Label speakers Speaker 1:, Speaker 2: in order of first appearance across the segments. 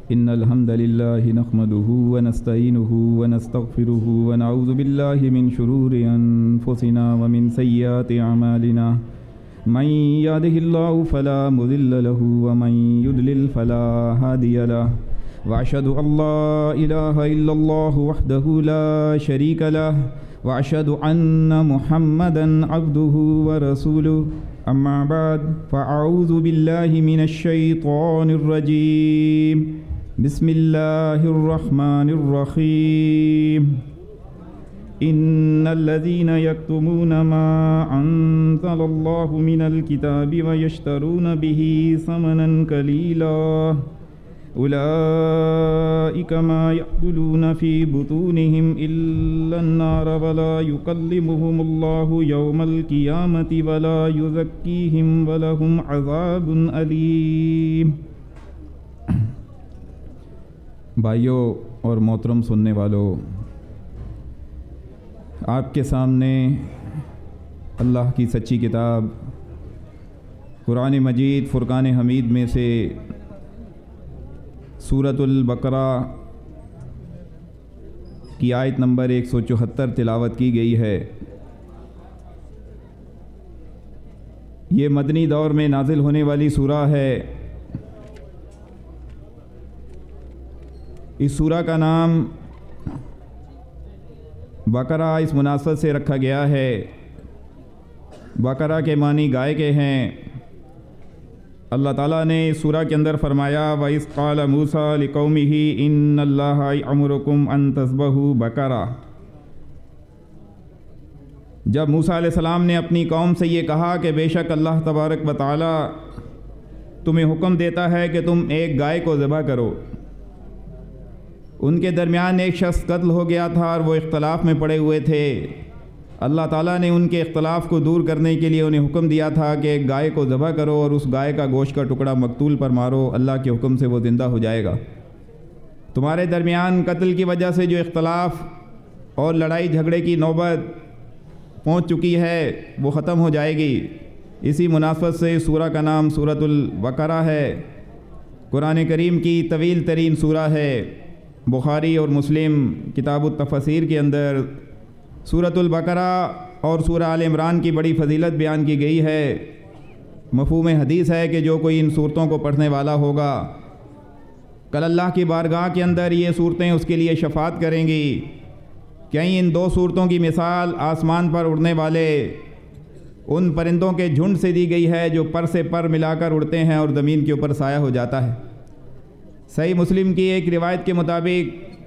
Speaker 1: إن الحمد لله نحمده ونستعينه ونستغفره ونعوذ بالله من شرور أنفسنا ومن سيئات أعمالنا من يهده الله فلا مضل له ومن يضلل فلا هادي له وأشهد أن لا إله إلا الله وحده لا شريك له وأشهد أن محمدا عبده ورسوله أما بعد فأعوذ بالله من الشيطان الرجيم بسم الله الرحمن الرحيم إن الذين يكتمون ما أنزل الله من الكتاب ويشترون به ثمنا قليلا أولئك ما يأكلون في بطونهم إلا النار ولا يكلمهم الله يوم القيامة ولا يزكيهم ولهم عذاب أليم۔ بھائیوں اور محترم سننے والوں، آپ کے سامنے اللہ کی سچی کتاب قرآن مجید فرقان حمید میں سے سورۃ البقرہ کی آیت نمبر 174 تلاوت کی گئی ہے۔ یہ مدنی دور میں نازل ہونے والی سورہ ہے۔ اس سورہ کا نام بقرہ اس مناسبت سے رکھا گیا ہے۔ بقرہ کے معنی گائے کے ہیں۔ اللہ تعالیٰ نے اس سورہ کے اندر فرمایا وَإِذْ قَالَ مُوسَىٰ لِقَوْمِهِ إِنَّ اللَّهَ يَأْمُرُكُمْ أَن تَذْبَحُوا بَقَرَةً۔ جب موسیٰ علیہ السلام نے اپنی قوم سے یہ کہا کہ بے شک اللہ تبارک و تعالیٰ تمہیں حکم دیتا ہے کہ تم ایک گائے کو ذبح کرو۔ ان کے درمیان ایک شخص قتل ہو گیا تھا اور وہ اختلاف میں پڑے ہوئے تھے۔ اللہ تعالیٰ نے ان کے اختلاف کو دور کرنے کے لیے انہیں حکم دیا تھا کہ ایک گائے کو ذبح کرو اور اس گائے کا گوشت کا ٹکڑا مقتول پر مارو، اللہ کے حکم سے وہ زندہ ہو جائے گا۔ تمہارے درمیان قتل کی وجہ سے جو اختلاف اور لڑائی جھگڑے کی نوبت پہنچ چکی ہے وہ ختم ہو جائے گی۔ اسی مناسبت سے سورہ کا نام سورۃ البقرہ ہے۔ قرآن کریم کی طویل ترین سورہ ہے۔ بخاری اور مسلم کتاب التفاسیر کے اندر سورۃ البقرہ اور سورہ آل عمران کی بڑی فضیلت بیان کی گئی ہے۔ مفہوم حدیث ہے کہ جو کوئی ان صورتوں کو پڑھنے والا ہوگا کل اللہ کی بارگاہ کے اندر یہ صورتیں اس کے لیے شفاعت کریں گی۔ کہیں ان دو صورتوں کی مثال آسمان پر اڑنے والے ان پرندوں کے جھنڈ سے دی گئی ہے جو پر سے پر ملا کر اڑتے ہیں اور زمین کے اوپر سایہ ہو جاتا ہے۔ صحیح مسلم کی ایک روایت کے مطابق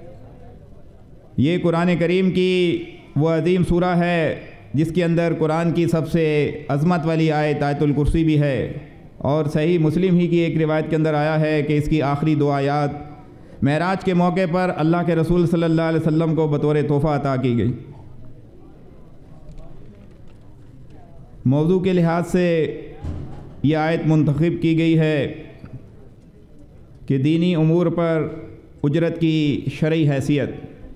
Speaker 1: یہ قرآن کریم کی وہ عظیم سورہ ہے جس کے اندر قرآن کی سب سے عظمت والی آیت آیت الکرسی بھی ہے، اور صحیح مسلم ہی کی ایک روایت کے اندر آیا ہے کہ اس کی آخری دو آیات معراج کے موقع پر اللہ کے رسول صلی اللہ علیہ وسلم کو بطور تحفہ عطا کی گئی۔ موضوع کے لحاظ سے یہ آیت منتخب کی گئی ہے کہ دینی امور پر اجرت کی شرعی حیثیت۔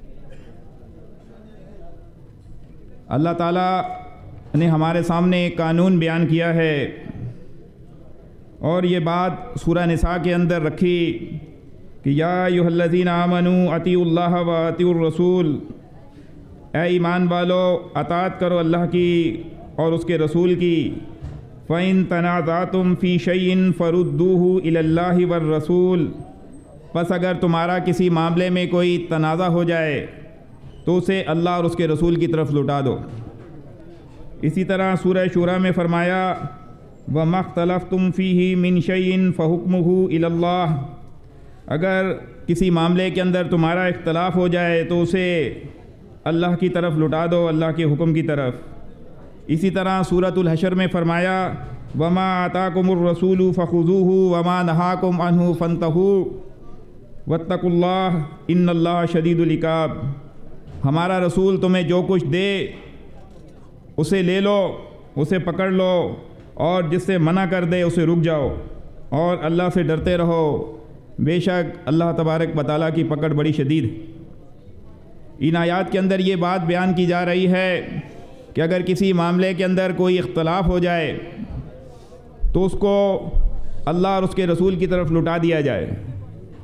Speaker 1: اللہ تعالیٰ نے ہمارے سامنے ایک قانون بیان کیا ہے اور یہ بات سورہ نساء کے اندر رکھی کہ یا ایھا الذین آمنوا اطیعوا اللہ و اطیعوا الرسول، اے ایمان والو اطاعت کرو اللہ کی اور اس کے رسول کی۔ فَإِن تَنَازَعْتُمْ فِي شَيْءٍ فَرُدُّوهُ إِلَى اللَّهِ وَالرَّسُولِ، پس اگر تمہارا کسی معاملے میں کوئی تنازع ہو جائے تو اسے اللہ اور اس کے رسول کی طرف لوٹا دو۔ اسی طرح سورہ شورى میں فرمایا وَمَا اخْتَلَفْتُمْ فِيهِ مِنْ شَيْءٍ فَحُكْمُهُ إِلَى اللَّهِ، اگر کسی معاملے کے اندر تمہارا اختلاف ہو جائے تو اسے اللہ کی طرف لوٹا دو، اللہ کے حکم کی طرف۔ اسی طرح سورۃ الحشر میں فرمایا وَمَا آتَاكُمُ الرَّسُولُ فَخُذُوهُ وَمَا نَهَاكُمْ عَنْهُ فَانْتَهُوا وَاتَّقُوا اللَّهَ إِنَّ اللَّهَ شَدِيدُ الْعِقَابِ، ہمارا رسول تمہیں جو کچھ دے اسے لے لو، اسے پکڑ لو، اور جس سے منع کر دے اسے رک جاؤ، اور اللہ سے ڈرتے رہو، بے شک اللہ تبارک و تعالیٰ کی پکڑ بڑی شدید ہے۔ ان آیات کے اندر یہ بات بیان کی جا رہی ہے کہ اگر کسی معاملے کے اندر کوئی اختلاف ہو جائے تو اس کو اللہ اور اس کے رسول کی طرف لٹا دیا جائے۔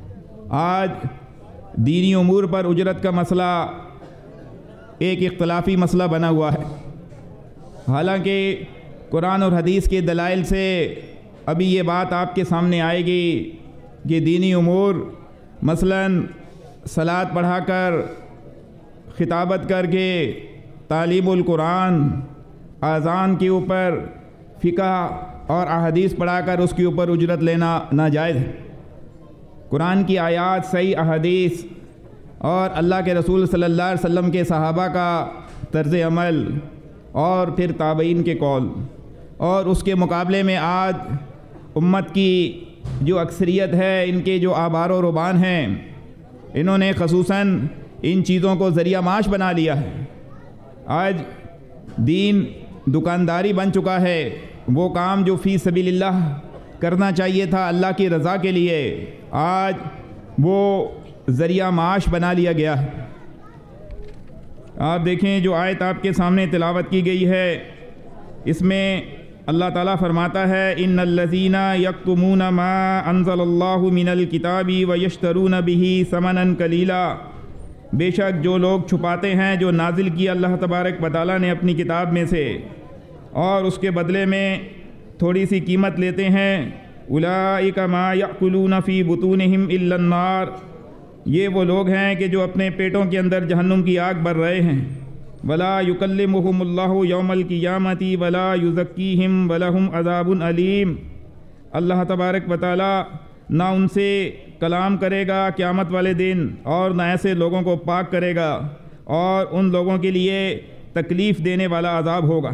Speaker 1: آج دینی امور پر اجرت کا مسئلہ ایک اختلافی مسئلہ بنا ہوا ہے، حالانکہ قرآن اور حدیث کے دلائل سے ابھی یہ بات آپ کے سامنے آئے گی کہ دینی امور مثلاً صلاۃ پڑھا کر، خطابت کر کے، تعلیم القرآن، اذان کے اوپر فقہ اور احادیث پڑھا کر اس کے اوپر اجرت لینا ناجائز ہے۔ قرآن کی آیات، صحیح احادیث اور اللہ کے رسول صلی اللہ علیہ وسلم کے صحابہ کا طرز عمل اور پھر تابعین کے قول، اور اس کے مقابلے میں آج امت کی جو اکثریت ہے، ان کے جو آبار و ربان ہیں، انہوں نے خصوصاً ان چیزوں کو ذریعہ معاش بنا لیا ہے۔ آج دین دکانداری بن چکا ہے، وہ کام جو فی سبیل اللہ کرنا چاہیے تھا اللہ کی رضا کے لیے، آج وہ ذریعہ معاش بنا لیا گیا ہے۔ آپ دیکھیں جو آیت آپ کے سامنے تلاوت کی گئی ہے، اس میں اللہ تعالیٰ فرماتا ہے ان الذین یکتمون ما انزل اللہ من الکتاب ویشترون بہ ثمنا قلیلا، بے شک جو لوگ چھپاتے ہیں جو نازل کیا اللہ تبارک و تعالیٰ نے اپنی کتاب میں سے اور اس کے بدلے میں تھوڑی سی قیمت لیتے ہیں، اولئک ما یأکلون فی بطونہم الا النار، یہ وہ لوگ ہیں کہ جو اپنے پیٹوں کے اندر جہنم کی آگ بھر رہے ہیں، ولا یکلمہم اللہ یوم القیامۃ ولا یزکیہم ولہم عذاب علیم، اللہ تبارک و تعالیٰ نہ ان سے کلام کرے گا قیامت والے دن اور نہ ایسے لوگوں کو پاک کرے گا، اور ان لوگوں کے لیے تکلیف دینے والا عذاب ہوگا۔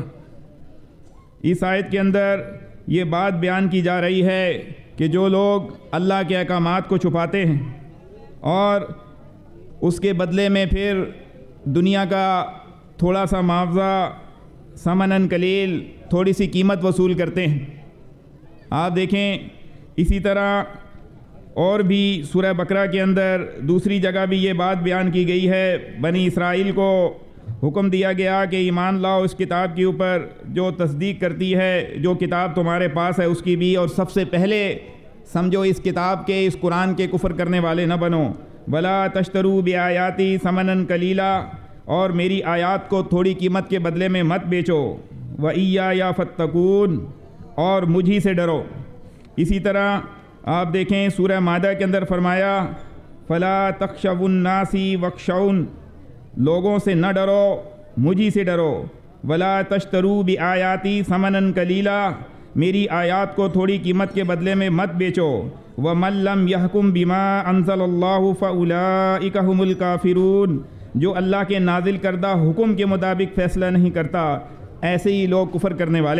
Speaker 1: اس آیت کے اندر یہ بات بیان کی جا رہی ہے کہ جو لوگ اللہ کے احکامات کو چھپاتے ہیں اور اس کے بدلے میں پھر دنیا کا تھوڑا سا معاوضہ، ثمناً قلیل، تھوڑی سی قیمت وصول کرتے ہیں۔ آپ دیکھیں اسی طرح اور بھی سورہ بقرہ کے اندر دوسری جگہ بھی یہ بات بیان کی گئی ہے، بنی اسرائیل کو حکم دیا گیا کہ ایمان لاؤ اس کتاب کے اوپر جو تصدیق کرتی ہے، جو کتاب تمہارے پاس ہے اس کی بھی، اور سب سے پہلے سمجھو اس کتاب کے، اس قرآن کے کفر کرنے والے نہ بنو، ولا تشتروا بآیاتی ثمنا قلیلا، اور میری آیات کو تھوڑی قیمت کے بدلے میں مت بیچو، وَإِيَّايَ فَاتَّقُونَ، اور مجھی سے ڈرو۔ اسی طرح آپ دیکھیں سورہ مائدہ کے اندر فرمایا فَلَا تَخْشَوُا النَّاسِ وَاخْشَوْنِ، لوگوں سے نہ ڈرو، مجھی سے ڈرو، وَلَا تَشْتَرُوا بِآیَاتِي ثَمَنًا قَلِيلًا، میری آیات کو تھوڑی قیمت کے بدلے میں مت بیچو، وَمَن لَّمْ يَحْكُم بِمَا أَنزَلَ اللَّهُ فَأُولَٰئِكَ هُمُ الْكَافِرُونَ، جو اللہ کے نازل کردہ حکم کے مطابق فیصلہ نہیں کرتا، ایسے ہی لوگ کفر کرنے والے۔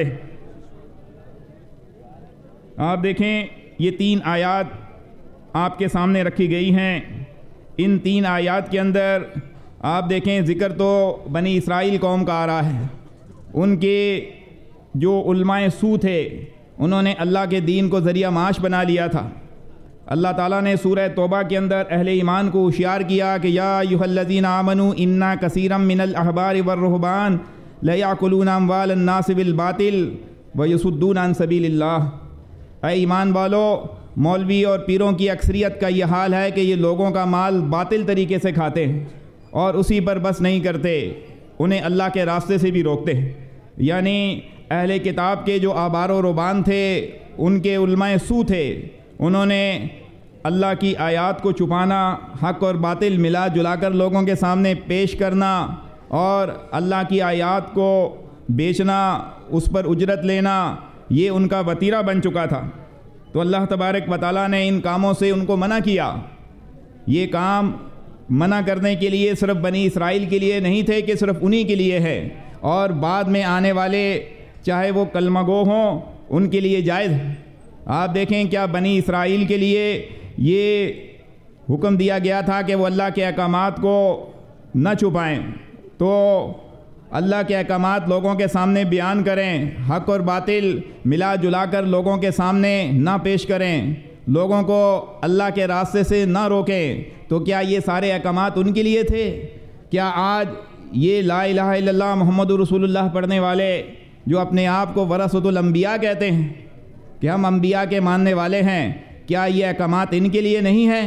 Speaker 1: آپ دیکھیں یہ تین آیات آپ کے سامنے رکھی گئی ہیں، ان تین آیات کے اندر آپ دیکھیں ذکر تو بنی اسرائیل قوم کا آ رہا ہے، ان کے جو علماء سو تھے انہوں نے اللہ کے دین کو ذریعہ معاش بنا لیا تھا۔ اللہ تعالیٰ نے سورہ توبہ کے اندر اہل ایمان کو ہوشیار کیا کہ یا ایھا الذین آمنوا ان کثیرا من الاحبار والرہبان لیأکلون اموال الناس بالباطل ویصدون عن سبیل اللہ، اے ایمان والو، مولوی اور پیروں کی اکثریت کا یہ حال ہے کہ یہ لوگوں کا مال باطل طریقے سے کھاتے ہیں اور اسی پر بس نہیں کرتے، انہیں اللہ کے راستے سے بھی روکتے ہیں۔ یعنی اہل کتاب کے جو آبار و ربان تھے، ان کے علماء سو تھے، انہوں نے اللہ کی آیات کو چھپانا، حق اور باطل ملا جلا کر لوگوں کے سامنے پیش کرنا اور اللہ کی آیات کو بیچنا، اس پر اجرت لینا، یہ ان کا وتیرہ بن چکا تھا۔ تو اللہ تبارک و تعالیٰ نے ان کاموں سے ان کو منع کیا۔ یہ کام منع کرنے کے لیے صرف بنی اسرائیل کے لیے نہیں تھے کہ صرف انہی کے لیے ہے، اور بعد میں آنے والے چاہے وہ کلمہ گو ہوں ان کے لیے جائز ہے۔ آپ دیکھیں کیا بنی اسرائیل کے لیے یہ حکم دیا گیا تھا کہ وہ اللہ کے احکامات کو نہ چھپائیں، تو اللہ کے احکامات لوگوں کے سامنے بیان کریں، حق اور باطل ملا جلا کر لوگوں کے سامنے نہ پیش کریں، لوگوں کو اللہ کے راستے سے نہ روکیں، تو کیا یہ سارے احکامات ان کے لیے تھے؟ کیا آج یہ لا الہ الا اللہ محمد رسول اللہ پڑھنے والے جو اپنے آپ کو ورثۃ الانبیاء کہتے ہیں کہ ہم انبیاء کے ماننے والے ہیں، کیا یہ احکامات ان کے لیے نہیں ہیں؟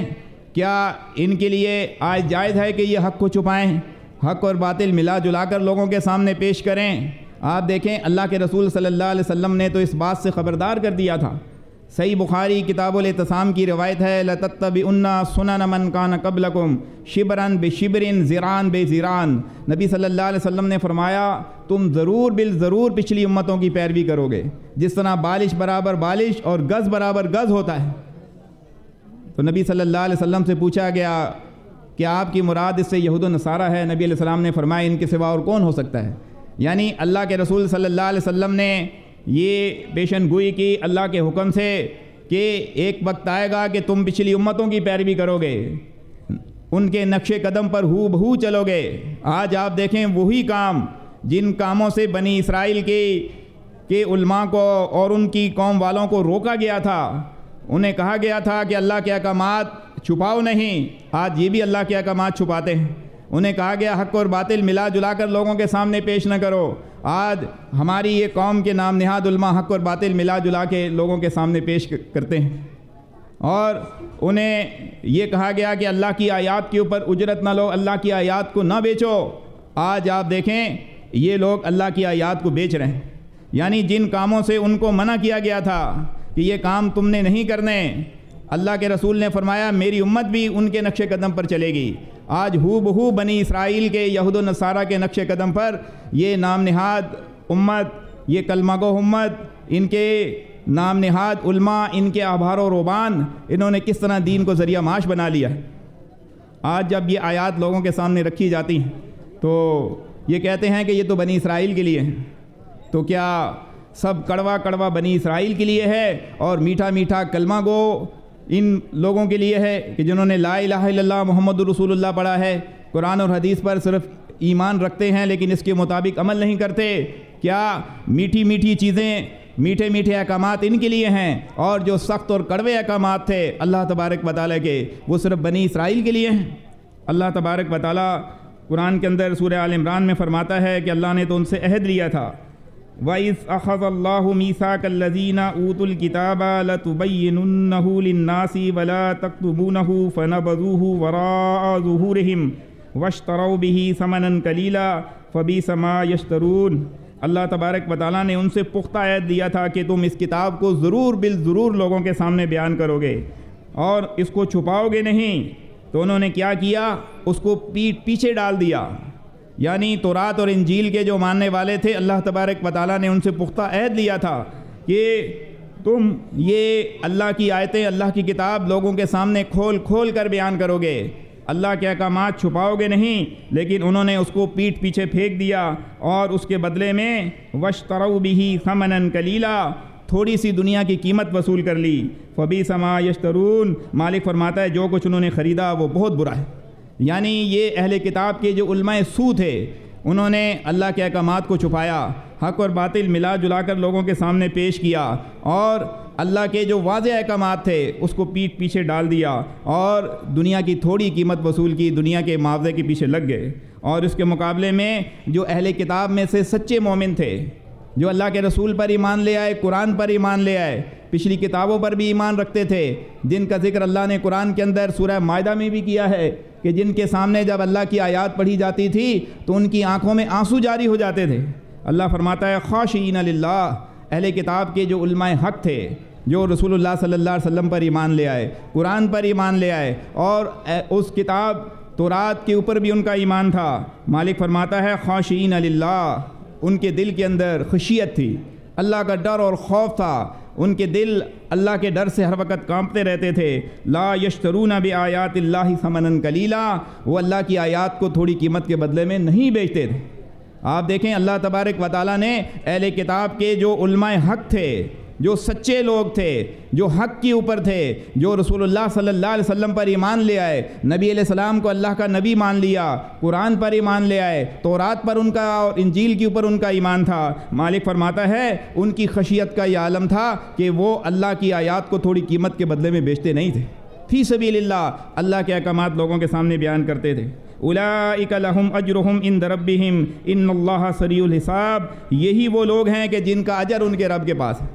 Speaker 1: کیا ان کے لیے آج جائز ہے کہ یہ حق کو چھپائیں، حق اور باطل ملا جلا کر لوگوں کے سامنے پیش کریں؟ آپ دیکھیں اللہ کے رسول صلی اللہ علیہ وسلم نے تو اس بات سے خبردار کر دیا تھا۔ صحیح بخاری کتاب الاعتصام کی روایت ہے، لَتَتَّبِعُنَّ سُنَنَ مَنْ كَانَ قَبْلَكُمْ شِبْرًا بِشِبْرٍ ذِرَاعًا بِذِرَاعٍ۔ نبی صلی اللہ علیہ وسلم نے فرمایا تم ضرور بالضرور پچھلی امتوں کی پیروی کرو گے، جس طرح بالش برابر بالش اور گز برابر گز ہوتا ہے۔ تو نبی صلی اللہ علیہ وسلم سے پوچھا گیا کہ آپ کی مراد اس سے یہود و نصارہ ہے؟ نبی علیہ السلام نے فرمایا ان کے سوا اور کون ہو سکتا ہے؟ یعنی اللہ کے رسول صلی اللہ علیہ وسلم نے یہ پیشن گوئی کی اللہ کے حکم سے کہ ایک وقت آئے گا کہ تم پچھلی امتوں کی پیروی کرو گے، ان کے نقش قدم پر ہو بہو چلو گے۔ آج آپ دیکھیں وہی کام جن کاموں سے بنی اسرائیل کے علماء کو اور ان کی قوم والوں کو روکا گیا تھا، انہیں کہا گیا تھا کہ اللہ کے احکامات چھپاؤ نہیں، آج یہ بھی اللہ کے احکامات چھپاتے ہیں۔ انہیں کہا گیا حق اور باطل ملا جلا کر لوگوں کے سامنے پیش نہ کرو، آج ہماری یہ قوم کے نام نہاد علماء حق اور باطل ملا جلا کے لوگوں کے سامنے پیش کرتے ہیں۔ اور انہیں یہ کہا گیا کہ اللہ کی آیات کے اوپر اجرت نہ لو، اللہ کی آیات کو نہ بیچو۔ آج آپ دیکھیں یہ لوگ اللہ کی آیات کو بیچ رہے ہیں، یعنی جن کاموں سے ان کو منع کیا گیا تھا کہ یہ کام تم نے نہیں کرنے، اللہ کے رسول نے فرمایا میری امت بھی ان کے نقش قدم پر چلے گی۔ آج ہو بہو بنی اسرائیل کے یہود و نصارہ کے نقش قدم پر یہ نام نہاد امت، یہ کلمہ گو امت، ان کے نام نہاد علماء، ان کے احبار و رہبان، انہوں نے کس طرح دین کو ذریعہ معاش بنا لیا ہے۔ آج جب یہ آیات لوگوں کے سامنے رکھی جاتی ہیں تو یہ کہتے ہیں کہ یہ تو بنی اسرائیل کے لیے ہیں۔ تو کیا سب کڑوا کڑوا بنی اسرائیل کے لیے ہے اور میٹھا میٹھا کلمہ گو ان لوگوں کے لیے ہے کہ جنہوں نے لا الہ الا اللہ محمد رسول اللہ پڑھا ہے، قرآن اور حدیث پر صرف ایمان رکھتے ہیں لیکن اس کے مطابق عمل نہیں کرتے؟ کیا میٹھی میٹھی چیزیں، میٹھے میٹھے احکامات ان کے لیے ہیں، اور جو سخت اور کڑوے احکامات تھے اللہ تبارک و تعالیٰ کے، وہ صرف بنی اسرائیل کے لیے ہیں؟ اللہ تبارک و تعالیٰ قرآن کے اندر سورہ آل عمران میں فرماتا ہے کہ اللہ نے تو ان سے عہد لیا تھا، وَإِذْ أَخَذَ اللَّهُ مِيثَاقَ الَّذِينَ أُوتُوا الْكِتَابَ لَتُبَيِّنُنَّهُ لِلنَّاسِ وَلَا تَكْتُمُونَهُ فَنَبَذُوهُ وَرَاءَ ظُهُورِهِمْ وَاشْتَرَوْا بِهِ ثَمَنًا قَلِيلًا فَبِئْسَ مَا يَشْتَرُونَ۔ اللہ تبارک و تعالیٰ نے ان سے پختہ عہد دیا تھا کہ تم اس کتاب کو ضرور بالضرور لوگوں کے سامنے بیان کرو گے اور اس کو چھپاؤ گے نہیں۔ تو انہوں نے کیا کیا؟ اس کو پیچھے ڈال دیا، یعنی تورات اور انجیل کے جو ماننے والے تھے اللہ تبارک و تعالیٰ نے ان سے پختہ عہد لیا تھا کہ تم یہ اللہ کی آیتیں، اللہ کی کتاب لوگوں کے سامنے کھول کھول کر بیان کرو گے، اللہ کے احکامات چھپاؤ گے نہیں۔ لیکن انہوں نے اس کو پیٹھ پیچھے پھینک دیا اور اس کے بدلے میں وَاشْتَرَوْا بِهِ ثَمَنًا قَلِيلًا، تھوڑی سی دنیا کی قیمت وصول کر لی۔ فَبِئْسَ مَا يَشْتَرُونَ، مالک فرماتا ہے جو کچھ انہوں نے خریدا وہ بہت برا ہے۔ یعنی یہ اہل کتاب کے جو علماء سو تھے، انہوں نے اللہ کے احکامات کو چھپایا، حق اور باطل ملا جلا کر لوگوں کے سامنے پیش کیا، اور اللہ کے جو واضح احکامات تھے اس کو پیٹھ پیچھے ڈال دیا اور دنیا کی تھوڑی قیمت وصول کی، دنیا کے معاوضے کے پیچھے لگ گئے۔ اور اس کے مقابلے میں جو اہل کتاب میں سے سچے مومن تھے، جو اللہ کے رسول پر ایمان لے آئے، قرآن پر ایمان لے آئے، پچھلی کتابوں پر بھی ایمان رکھتے تھے، جن کا ذکر اللہ نے قرآن کے اندر سورہ مائدہ میں بھی کیا ہے کہ جن کے سامنے جب اللہ کی آیات پڑھی جاتی تھی تو ان کی آنکھوں میں آنسو جاری ہو جاتے تھے۔ اللہ فرماتا ہے خاشعین للہ، اہل کتاب کے جو علماء حق تھے، جو رسول اللہ صلی اللہ علیہ وسلم پر ایمان لے آئے، قرآن پر ایمان لے آئے، اور اس کتاب تورات کے اوپر بھی ان کا ایمان تھا، مالک فرماتا ہے خاشعین للہ، ان کے دل کے اندر خشیت تھی، اللہ کا ڈر اور خوف تھا، ان کے دل اللہ کے ڈر سے ہر وقت کانپتے رہتے تھے۔ لا یشترون بآیات اللہ ثمنا قلیلا، وہ اللہ کی آیات کو تھوڑی قیمت کے بدلے میں نہیں بیچتے تھے۔ آپ دیکھیں اللہ تبارک و تعالیٰ نے اہل کتاب کے جو علماء حق تھے، جو سچے لوگ تھے، جو حق کے اوپر تھے، جو رسول اللہ صلی اللہ علیہ وسلم پر ایمان لے آئے، نبی علیہ السلام کو اللہ کا نبی مان لیا، قرآن پر ایمان لے آئے، تورات پر ان کا اور انجیل کے اوپر ان کا ایمان تھا، مالک فرماتا ہے ان کی خشیت کا یہ عالم تھا کہ وہ اللہ کی آیات کو تھوڑی قیمت کے بدلے میں بیچتے نہیں تھے، فی سبیل اللہ اللہ کے احکامات لوگوں کے سامنے بیان کرتے تھے۔ اولئک لہم اجرہم عند ربہم ان اللہ سریع الحساب، یہی وہ لوگ ہیں کہ جن کا اجر ان کے رب کے پاس ہے۔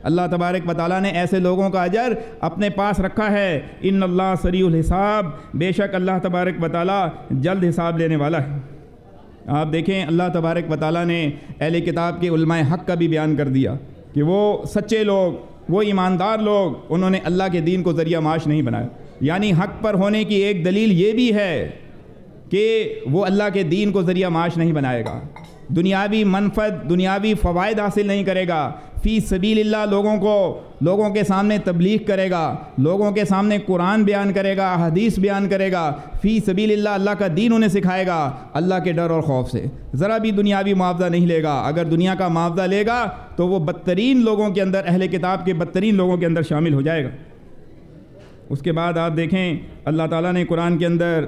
Speaker 1: اللہ تبارک و تعالیٰ نے ایسے لوگوں کا اجر اپنے پاس رکھا ہے۔ ان اللہ سریع الحساب، بے شک اللہ تبارک و تعالیٰ جلد حساب لینے والا ہے۔ آپ دیکھیں اللہ تبارک و تعالیٰ نے اہل کتاب کے علماء حق کا بھی بیان کر دیا کہ وہ سچے لوگ، وہ ایماندار لوگ، انہوں نے اللہ کے دین کو ذریعہ معاش نہیں بنایا۔ یعنی حق پر ہونے کی ایک دلیل یہ بھی ہے کہ وہ اللہ کے دین کو ذریعہ معاش نہیں بنائے گا، دنیاوی منفعت، دنیاوی فوائد حاصل نہیں کرے گا، فی سبیل اللہ لوگوں کے سامنے تبلیغ کرے گا، لوگوں کے سامنے قرآن بیان کرے گا، حدیث بیان کرے گا، فی سبیل اللہ اللہ کا دین انہیں سکھائے گا اللہ کے ڈر اور خوف سے، ذرا بھی دنیاوی معاوضہ نہیں لے گا۔ اگر دنیا کا معاوضہ لے گا تو وہ بدترین لوگوں کے اندر، اہل کتاب کے بدترین لوگوں کے اندر شامل ہو جائے گا۔ اس کے بعد آپ دیکھیں اللہ تعالیٰ نے قرآن کے اندر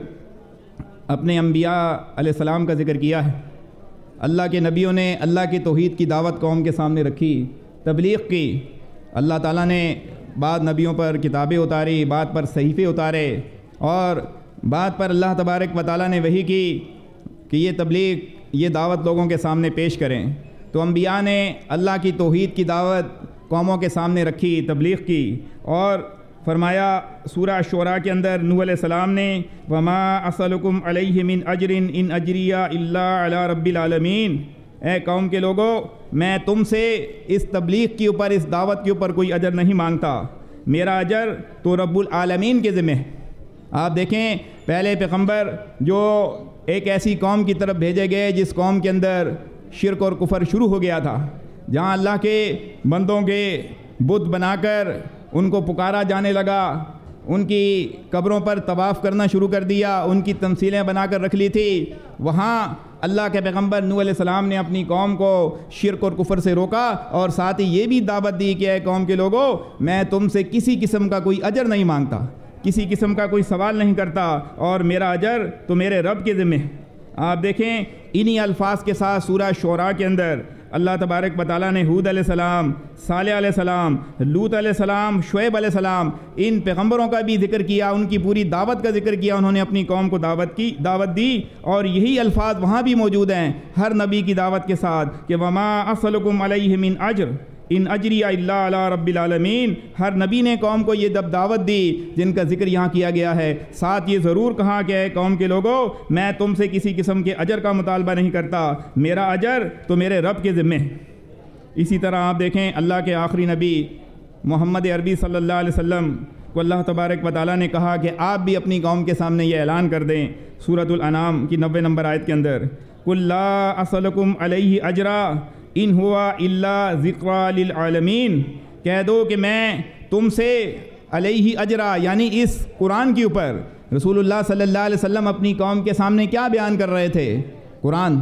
Speaker 1: اپنے انبیاء علیہ السلام کا ذکر کیا ہے۔ اللہ کے نبیوں نے اللہ کی توحید کی دعوت قوم کے سامنے رکھی، تبلیغ کی۔ اللہ تعالیٰ نے بعض نبیوں پر کتابیں اتاری، بعض پر صحیفے اتارے، اور بعض پر اللہ تبارک و تعالیٰ نے وحی کی کہ یہ تبلیغ، یہ دعوت لوگوں کے سامنے پیش کریں۔ تو انبیاء نے اللہ کی توحید کی دعوت قوموں کے سامنے رکھی، تبلیغ کی، اور فرمایا سورہ شعراء کے اندر نوح علیہ السلام نے وما اسألکم علیہ من اجر ان اجریہ الا علی رب العالمین، اے قوم کے لوگوں میں تم سے اس تبلیغ کے اوپر، اس دعوت کے اوپر کوئی اجر نہیں مانگتا، میرا اجر تو رب العالمین کے ذمہ ہے۔ آپ دیکھیں پہلے پیغمبر جو ایک ایسی قوم کی طرف بھیجے گئے جس قوم کے اندر شرک اور کفر شروع ہو گیا تھا، جہاں اللہ کے بندوں کے بت بنا کر ان کو پکارا جانے لگا، ان کی قبروں پر طواف کرنا شروع کر دیا، ان کی تمثیلیں بنا کر رکھ لی تھی، وہاں اللہ کے پیغمبر نوح علیہ السلام نے اپنی قوم کو شرک اور کفر سے روکا، اور ساتھ ہی یہ بھی دعوت دی کہ اے قوم کے لوگوں میں تم سے کسی قسم کا کوئی اجر نہیں مانگتا، کسی قسم کا کوئی سوال نہیں کرتا، اور میرا اجر تو میرے رب کے ذمہ ہے۔ آپ دیکھیں انہی الفاظ کے ساتھ سورہ شعراء کے اندر اللہ تبارک و تعالیٰ نے ہود علیہ السلام، صالح علیہ السلام، لوط علیہ السلام، شعیب علیہ السلام، ان پیغمبروں کا بھی ذکر کیا، ان کی پوری دعوت کا ذکر کیا، انہوں نے اپنی قوم کو دعوت دی، اور یہی الفاظ وہاں بھی موجود ہیں ہر نبی کی دعوت کے ساتھ کہ وما اسألکم علیہ من اجر ان اجری الا علی رب العالمین۔ ہر نبی نے قوم کو یہ دعوت دی جن کا ذکر یہاں کیا گیا ہے، ساتھ یہ ضرور کہا کہ اے قوم کے لوگوں میں تم سے کسی قسم کے اجر کا مطالبہ نہیں کرتا، میرا اجر تو میرے رب کے ذمہ ہے۔ اسی طرح آپ دیکھیں اللہ کے آخری نبی محمد عربی صلی اللہ علیہ وسلم کو اللہ تبارک و تعالیٰ نے کہا کہ آپ بھی اپنی قوم کے سامنے یہ اعلان کر دیں سورۃ الانعام کی 90 نمبر آیت کے اندر، قل لا اسألکم علیہ اجرا ان ہوا الا ذکریٰ للعالمین، کہہ دو کہ میں تم سے علیہ اجرا یعنی اس قرآن کے اوپر، رسول اللہ صلی اللہ علیہ وسلم اپنی قوم کے سامنے کیا بیان کر رہے تھے؟ قرآن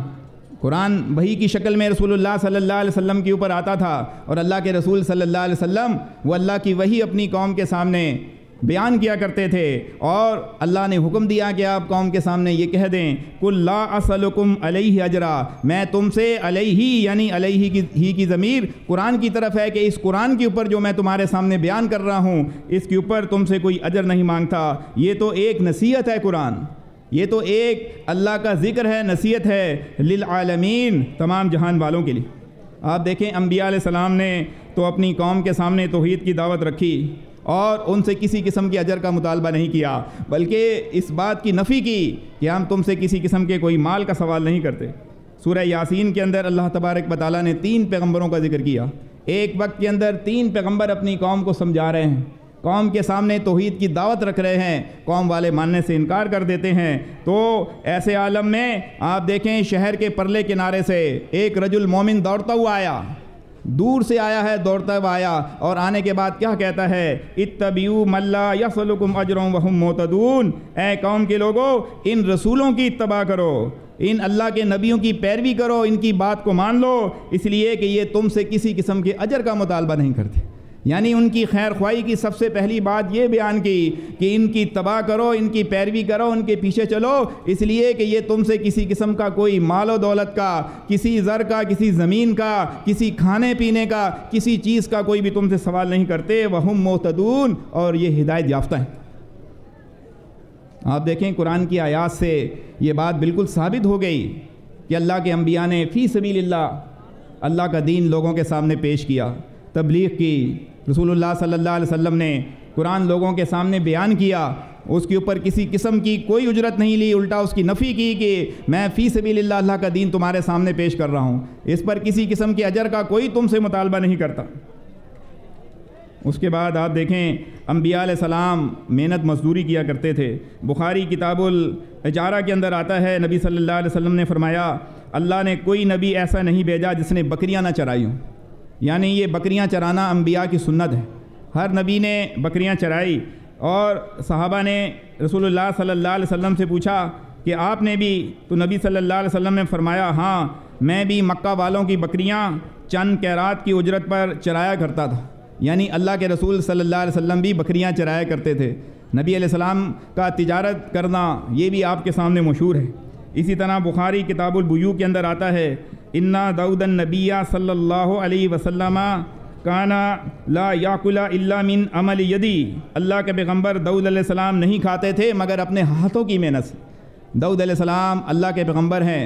Speaker 1: وحی کی شکل میں رسول اللہ صلی اللہ علیہ وسلم کے اوپر آتا تھا، اور اللہ کے رسول صلی اللہ علیہ وسلم وہ اللہ کی وحی اپنی قوم کے سامنے بیان کیا کرتے تھے، اور اللہ نے حکم دیا کہ آپ قوم کے سامنے یہ کہہ دیں قل لا اسألکم علیہ اجرا، میں تم سے علیہ یعنی علیہ کی ضمیر قرآن کی طرف ہے کہ اس قرآن کے اوپر جو میں تمہارے سامنے بیان کر رہا ہوں اس کے اوپر تم سے کوئی اجر نہیں مانگتا۔ یہ تو ایک نصیحت ہے، قرآن یہ تو ایک اللہ کا ذکر ہے، نصیحت ہے للعالمین، تمام جہان والوں کے لیے۔ آپ دیکھیں انبیاء علیہ السلام نے تو اپنی قوم کے سامنے توحید کی دعوت رکھی اور ان سے کسی قسم کے اجر کا مطالبہ نہیں کیا، بلکہ اس بات کی نفی کی کہ ہم تم سے کسی قسم کے کوئی مال کا سوال نہیں کرتے۔ سورہ یاسین کے اندر اللہ تبارک و تعالیٰ نے 3 پیغمبروں کا ذکر کیا، ایک وقت کے اندر 3 پیغمبر اپنی قوم کو سمجھا رہے ہیں، قوم کے سامنے توحید کی دعوت رکھ رہے ہیں، قوم والے ماننے سے انکار کر دیتے ہیں۔ تو ایسے عالم میں آپ دیکھیں شہر کے پرلے کنارے سے ایک رجل مومن دوڑتا ہوا آیا، دور سے آیا ہے، دوڑتا ہوا آیا، اور آنے کے بعد کیا کہتا ہے؟ اتبعوا من لا یسألکم اجرا وہم مہتدون، اے قوم کے لوگوں ان رسولوں کی اتباع کرو، ان اللہ کے نبیوں کی پیروی کرو، ان کی بات کو مان لو، اس لیے کہ یہ تم سے کسی قسم کے اجر کا مطالبہ نہیں کرتے۔ یعنی ان کی خیر خواہی کی سب سے پہلی بات یہ بیان کی کہ ان کی اتباع کرو، ان کی پیروی کرو، ان کے پیچھے چلو، اس لیے کہ یہ تم سے کسی قسم کا کوئی مال و دولت کا، کسی زر کا، کسی زمین کا، کسی کھانے پینے کا، کسی چیز کا کوئی بھی تم سے سوال نہیں کرتے، وہم مہتدون، اور یہ ہدایت یافتہ ہیں۔ آپ دیکھیں قرآن کی آیات سے یہ بات بالکل ثابت ہو گئی کہ اللہ کے انبیاء نے فی سبیل اللہ کا دین لوگوں کے سامنے پیش کیا، تبلیغ کی، رسول اللہ صلی اللہ علیہ وسلم نے قرآن لوگوں کے سامنے بیان کیا، اس کے اوپر کسی قسم کی کوئی اجرت نہیں لی، الٹا اس کی نفی کی کہ میں فی سبیل اللہ اللہ کا دین تمہارے سامنے پیش کر رہا ہوں، اس پر کسی قسم کے اجر کا کوئی تم سے مطالبہ نہیں کرتا۔ اس کے بعد آپ دیکھیں انبیاء علیہ السلام محنت مزدوری کیا کرتے تھے۔ بخاری کتاب الاجارہ کے اندر آتا ہے، نبی صلی اللہ علیہ وسلم نے فرمایا اللہ نے کوئی نبی ایسا نہیں بھیجا جس نے بکریاں نہ چرائی ہوں، یعنی یہ بکریاں چرانا انبیاء کی سنت ہے، ہر نبی نے بکریاں چرائی۔ اور صحابہ نے رسول اللہ صلی اللہ علیہ وسلم سے پوچھا کہ آپ نے بھی؟ تو نبی صلی اللہ علیہ وسلم نے فرمایا ہاں میں بھی مکہ والوں کی بکریاں چند قیرات کی اجرت پر چرایا کرتا تھا، یعنی اللہ کے رسول صلی اللہ علیہ وسلم بھی بکریاں چرایا کرتے تھے۔ نبی علیہ السلام کا تجارت کرنا یہ بھی آپ کے سامنے مشہور ہے۔ اسی طرح بخاری کتاب البیوع کے اندر آتا ہے انا داؤد النبی صلی اللہ علیہ وسلم کانا لا یاکل الا من عمل یدی، اللہ کے پیغمبر داؤد علیہ السلام نہیں کھاتے تھے مگر اپنے ہاتھوں کی محنت سے۔ داؤد علیہ السلام اللہ کے پیغمبر ہیں،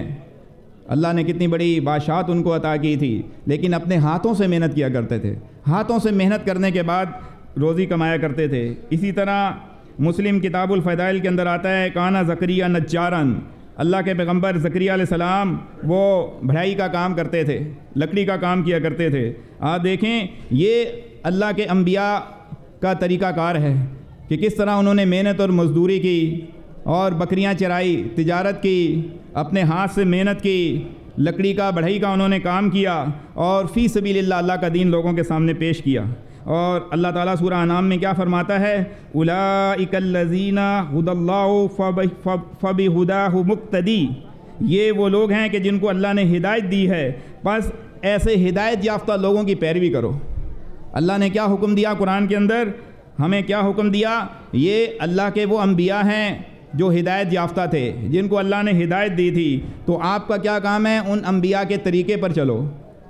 Speaker 1: اللہ نے کتنی بڑی بادشاہت ان کو عطا کی تھی، لیکن اپنے ہاتھوں سے محنت کیا کرتے تھے، ہاتھوں سے محنت کرنے کے بعد روزی کمایا کرتے تھے۔ اسی طرح مسلم کتاب الفضائل کے اندر آتا ہے کانا زکریا نجارن، اللہ کے پیغمبر زکریا علیہ السلام وہ بڑھائی کا کام کرتے تھے، لکڑی کا کام کیا کرتے تھے۔ آپ دیکھیں یہ اللہ کے انبیاء کا طریقہ کار ہے کہ کس طرح انہوں نے محنت اور مزدوری کی اور بکریاں چرائی، تجارت کی، اپنے ہاتھ سے محنت کی، لکڑی کا بڑھائی کا انہوں نے کام کیا اور فی سبیل اللہ اللہ کا دین لوگوں کے سامنے پیش کیا۔ اور اللہ تعالیٰ سورہ انعام میں کیا فرماتا ہے اولئک الذین ھدی اللہ فبہداہ مقتدی، یہ وہ لوگ ہیں کہ جن کو اللہ نے ہدایت دی ہے، بس ایسے ہدایت یافتہ لوگوں کی پیروی کرو۔ اللہ نے کیا حکم دیا قرآن کے اندر؟ ہمیں کیا حکم دیا؟ یہ اللہ کے وہ انبیاء ہیں جو ہدایت یافتہ تھے، جن کو اللہ نے ہدایت دی تھی، تو آپ کا کیا کام ہے؟ ان انبیاء کے طریقے پر چلو،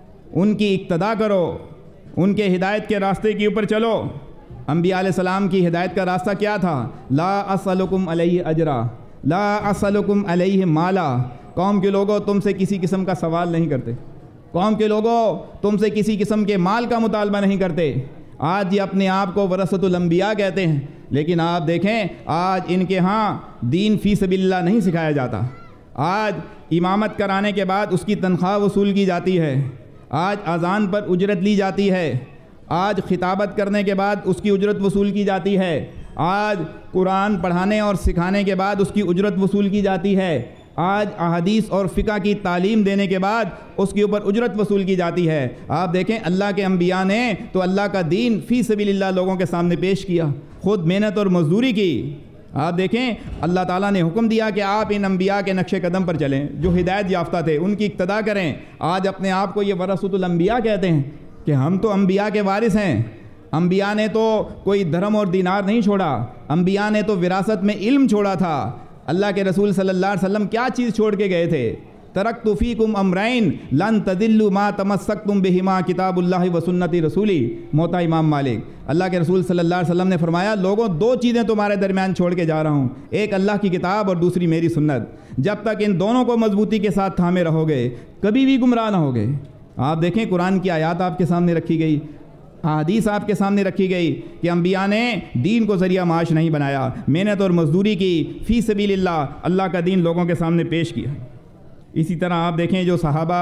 Speaker 1: ان کی اقتداء کرو، ان کے ہدایت کے راستے کے اوپر چلو۔ انبیاء علیہ السلام کی ہدایت کا راستہ کیا تھا؟ لا اسألکم علیہ اجرا لا اسألکم علیہ مالا، قوم کے لوگوں تم سے کسی قسم کا سوال نہیں کرتے، قوم کے لوگوں تم سے کسی قسم کے مال کا مطالبہ نہیں کرتے۔ آج یہ اپنے آپ کو ورثۃ الانبیاء کہتے ہیں، لیکن آپ دیکھیں آج ان کے ہاں دین فی سبیل اللہ نہیں سکھایا جاتا۔ آج امامت کرانے کے بعد اس کی تنخواہ وصول کی جاتی ہے، آج اذان پر اجرت لی جاتی ہے، آج خطابت کرنے کے بعد اس کی اجرت وصول کی جاتی ہے، آج قرآن پڑھانے اور سکھانے کے بعد اس کی اجرت وصول کی جاتی ہے، آج احادیث اور فقہ کی تعلیم دینے کے بعد اس کے اوپر اجرت وصول کی جاتی ہے۔ آپ دیکھیں اللہ کے انبیاء نے تو اللہ کا دین فی سبیل اللہ لوگوں کے سامنے پیش کیا، خود محنت اور مزدوری کی۔ آپ دیکھیں اللہ تعالیٰ نے حکم دیا کہ آپ ان انبیاء کے نقش قدم پر چلیں جو ہدایت یافتہ تھے، ان کی اقتداء کریں۔ آج اپنے آپ کو یہ ورثۃ الانبیاء کہتے ہیں کہ ہم تو انبیاء کے وارث ہیں۔ انبیاء نے تو کوئی درہم اور دینار نہیں چھوڑا، انبیاء نے تو وراثت میں علم چھوڑا تھا۔ اللہ کے رسول صلی اللہ علیہ وسلم کیا چیز چھوڑ کے گئے تھے؟ ترکت فیکم امرین لن تضلوا ما تمسکتم بہما کتاب اللہ و سنت رسولی، موطا امام مالک۔ اللہ کے رسول صلی اللہ علیہ وسلم نے فرمایا لوگوں دو چیزیں تمہارے درمیان چھوڑ کے جا رہا ہوں، ایک اللہ کی کتاب اور دوسری میری سنت۔ جب تک ان دونوں کو مضبوطی کے ساتھ تھامے رہو گے کبھی بھی گمراہ نہ ہوگے۔ آپ دیکھیں قرآن کی آیات آپ کے سامنے رکھی گئی، احادیث آپ کے سامنے رکھی گئی کہ انبیاء نے دین کو ذریعہ معاش نہیں بنایا، محنت اور مزدوری کی، فی سبیل اللہ کا دین لوگوں کے سامنے پیش کیا۔ اسی طرح آپ دیکھیں جو صحابہ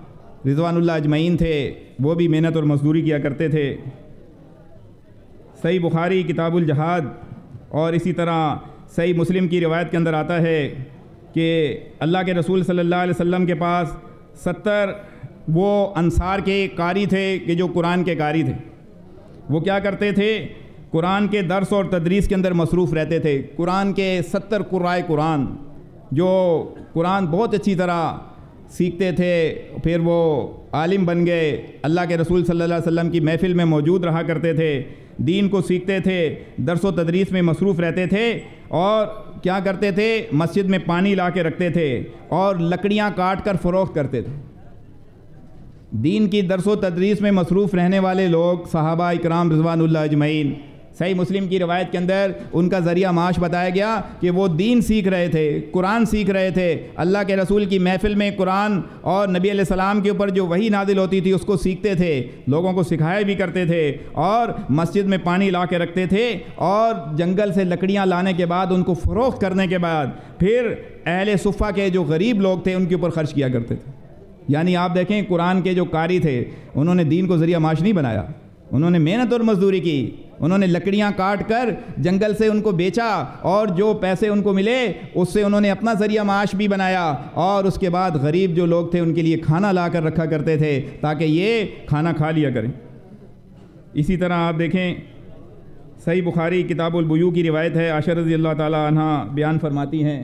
Speaker 1: رضوان اللہ اجمعین تھے وہ بھی محنت اور مزدوری کیا کرتے تھے۔ صحیح بخاری کتاب الجہاد اور اسی طرح صحیح مسلم کی روایت کے اندر آتا ہے کہ اللہ کے رسول صلی اللہ علیہ وسلم کے پاس 70 وہ انصار کے قاری تھے کہ جو قرآن کے قاری تھے۔ وہ کیا کرتے تھے؟ قرآن کے درس اور تدریس کے اندر مصروف رہتے تھے۔ قرآن کے 70 قرائے قرآن جو قرآن بہت اچھی طرح سیکھتے تھے، پھر وہ عالم بن گئے، اللہ کے رسول صلی اللہ علیہ وسلم کی محفل میں موجود رہا کرتے تھے، دین کو سیکھتے تھے، درس و تدریس میں مصروف رہتے تھے، اور کیا کرتے تھے؟ مسجد میں پانی لا کے رکھتے تھے اور لکڑیاں کاٹ کر فروخت کرتے تھے۔ دین کی درس و تدریس میں مصروف رہنے والے لوگ صحابہ اکرام رضوان اللہ اجمعین صحیح مسلم کی روایت کے اندر ان کا ذریعہ معاش بتایا گیا کہ وہ دین سیکھ رہے تھے، قرآن سیکھ رہے تھے، اللہ کے رسول کی محفل میں قرآن اور نبی علیہ السلام کے اوپر جو وحی نازل ہوتی تھی اس کو سیکھتے تھے، لوگوں کو سکھایا بھی کرتے تھے، اور مسجد میں پانی لا کے رکھتے تھے، اور جنگل سے لکڑیاں لانے کے بعد ان کو فروخت کرنے کے بعد پھر اہل صفہ کے جو غریب لوگ تھے ان کے اوپر خرچ کیا کرتے تھے۔ یعنی آپ دیکھیں قرآن کے جو قاری تھے انہوں نے دین کو ذریعہ معاش نہیں بنایا، انہوں نے محنت اور مزدوری کی، انہوں نے لکڑیاں کاٹ کر جنگل سے ان کو بیچا، اور جو پیسے ان کو ملے اس سے انہوں نے اپنا ذریعہ معاش بھی بنایا، اور اس کے بعد غریب جو لوگ تھے ان کے لیے کھانا لا کر رکھا کرتے تھے تاکہ یہ کھانا کھا لیا کریں۔ اسی طرح آپ دیکھیں صحیح بخاری کتاب البیوع کی روایت ہے، عائشہ رضی اللہ تعالی عنہ بیان فرماتی ہیں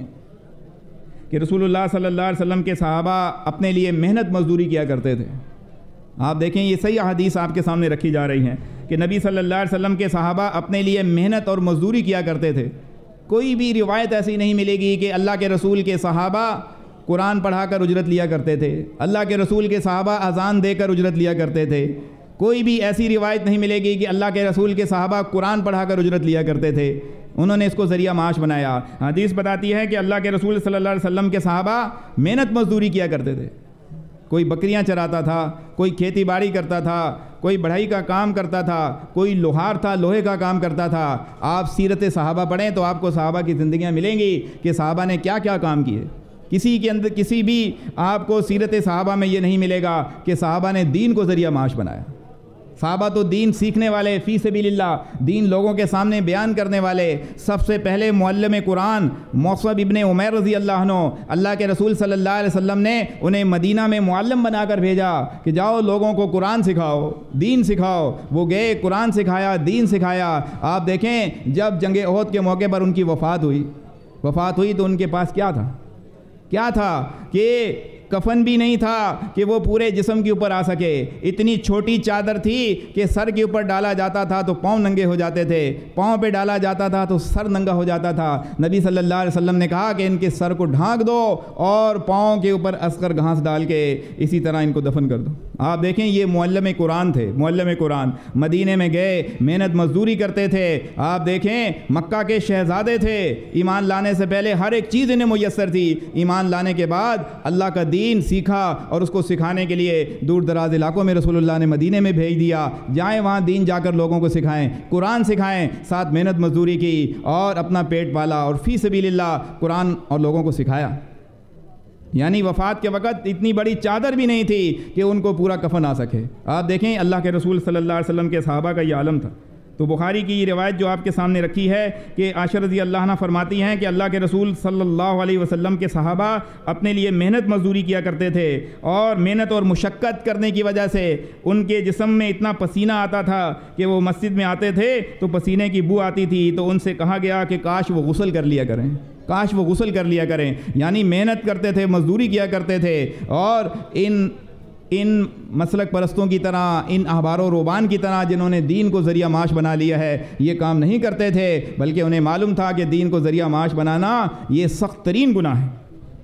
Speaker 1: کہ رسول اللہ صلی اللہ علیہ وسلم کے صحابہ اپنے لیے محنت مزدوری کیا کرتے تھے۔ آپ دیکھیں یہ صحیح احادیث آپ کے سامنے رکھی جا رہی ہیں کہ نبی صلی اللہ علیہ وسلم کے صحابہ اپنے لیے محنت اور مزدوری کیا کرتے تھے۔ کوئی بھی روایت ایسی نہیں ملے گی کہ اللہ کے رسول کے صحابہ قرآن پڑھا کر اجرت لیا کرتے تھے، اللہ کے رسول کے صحابہ اذان دے کر اجرت لیا کرتے تھے۔ کوئی بھی ایسی روایت نہیں ملے گی کہ اللہ کے رسول کے صحابہ قرآن پڑھا کر اجرت لیا کرتے تھے، انہوں نے اس کو ذریعہ معاش بنایا۔ حدیث بتاتی ہے کہ اللہ کے رسول صلی اللہ علیہ وسلم کے صحابہ محنت مزدوری کیا کرتے تھے، کوئی بکریاں چراتا تھا، کوئی کھیتی باڑی کرتا تھا، کوئی بڑھائی کا کام کرتا تھا، کوئی لوہار تھا، لوہے کا کام کرتا تھا۔ آپ سیرت صحابہ پڑھیں تو آپ کو صحابہ کی زندگیاں ملیں گی کہ صحابہ نے کیا کیا کام کیے۔ کسی کے اندر کسی بھی آپ کو سیرت صحابہ میں یہ نہیں ملے گا کہ صحابہ نے دین کو ذریعہ معاش بنایا۔ صحابہ تو دین سیکھنے والے، فی سبیل اللہ دین لوگوں کے سامنے بیان کرنے والے۔ سب سے پہلے معلم قرآن مصعب ابن عمیر رضی اللہ عنہ، اللہ کے رسول صلی اللہ علیہ وسلم نے انہیں مدینہ میں معلم بنا کر بھیجا کہ جاؤ لوگوں کو قرآن سکھاؤ، دین سکھاؤ۔ وہ گئے، قرآن سکھایا، دین سکھایا۔ آپ دیکھیں جب جنگ احد کے موقع پر ان کی وفات ہوئی تو ان کے پاس کیا تھا کہ کفن بھی نہیں تھا کہ وہ پورے جسم کے اوپر آ سکے، اتنی چھوٹی چادر تھی کہ سر کے اوپر ڈالا جاتا تھا تو پاؤں ننگے ہو جاتے تھے، پاؤں پہ ڈالا جاتا تھا تو سر ننگا ہو جاتا تھا۔ نبی صلی اللہ علیہ وسلم نے کہا کہ ان کے سر کو ڈھانک دو اور پاؤں کے اوپر اصغر گھاس ڈال کے اسی طرح ان کو دفن کر دو۔ آپ دیکھیں یہ معلم قرآن تھے، معلم قرآن مدینے میں گئے، محنت مزدوری کرتے تھے۔ آپ دیکھیں مکہ کے شہزادے تھے، ایمان لانے سے پہلے ہر ایک چیز انہیں میسر تھی، ایمان لانے کے بعد اللہ کا دین سیکھا اور اس کو سکھانے کے لیے دور دراز علاقوں میں رسول اللہ نے مدینے میں بھیج دیا، جائیں وہاں دین جا کر لوگوں کو سکھائیں، قرآن سکھائیں، ساتھ محنت مزدوری کی اور اپنا پیٹ پالا اور فی سبیل اللہ قرآن اور لوگوں کو سکھایا۔ یعنی وفات کے وقت اتنی بڑی چادر بھی نہیں تھی کہ ان کو پورا کفن آ سکے۔ آپ دیکھیں اللہ کے رسول صلی اللہ علیہ وسلم کے صحابہ کا یہ عالم تھا۔ تو بخاری کی یہ روایت جو آپ کے سامنے رکھی ہے کہ عائشہ رضی اللہ عنہ فرماتی ہیں کہ اللہ کے رسول صلی اللہ علیہ وسلم کے صحابہ اپنے لیے محنت مزدوری کیا کرتے تھے، اور محنت اور مشقت کرنے کی وجہ سے ان کے جسم میں اتنا پسینہ آتا تھا کہ وہ مسجد میں آتے تھے تو پسینے کی بو آتی تھی، تو ان سے کہا گیا کہ کاش وہ غسل کر لیا کریں، یعنی محنت کرتے تھے، مزدوری کیا کرتے تھے، اور ان مسلک پرستوں کی طرح، ان احبار و رہبان کی طرح جنہوں نے دین کو ذریعہ معاش بنا لیا ہے یہ کام نہیں کرتے تھے، بلکہ انہیں معلوم تھا کہ دین کو ذریعہ معاش بنانا یہ سخت ترین گناہ ہے۔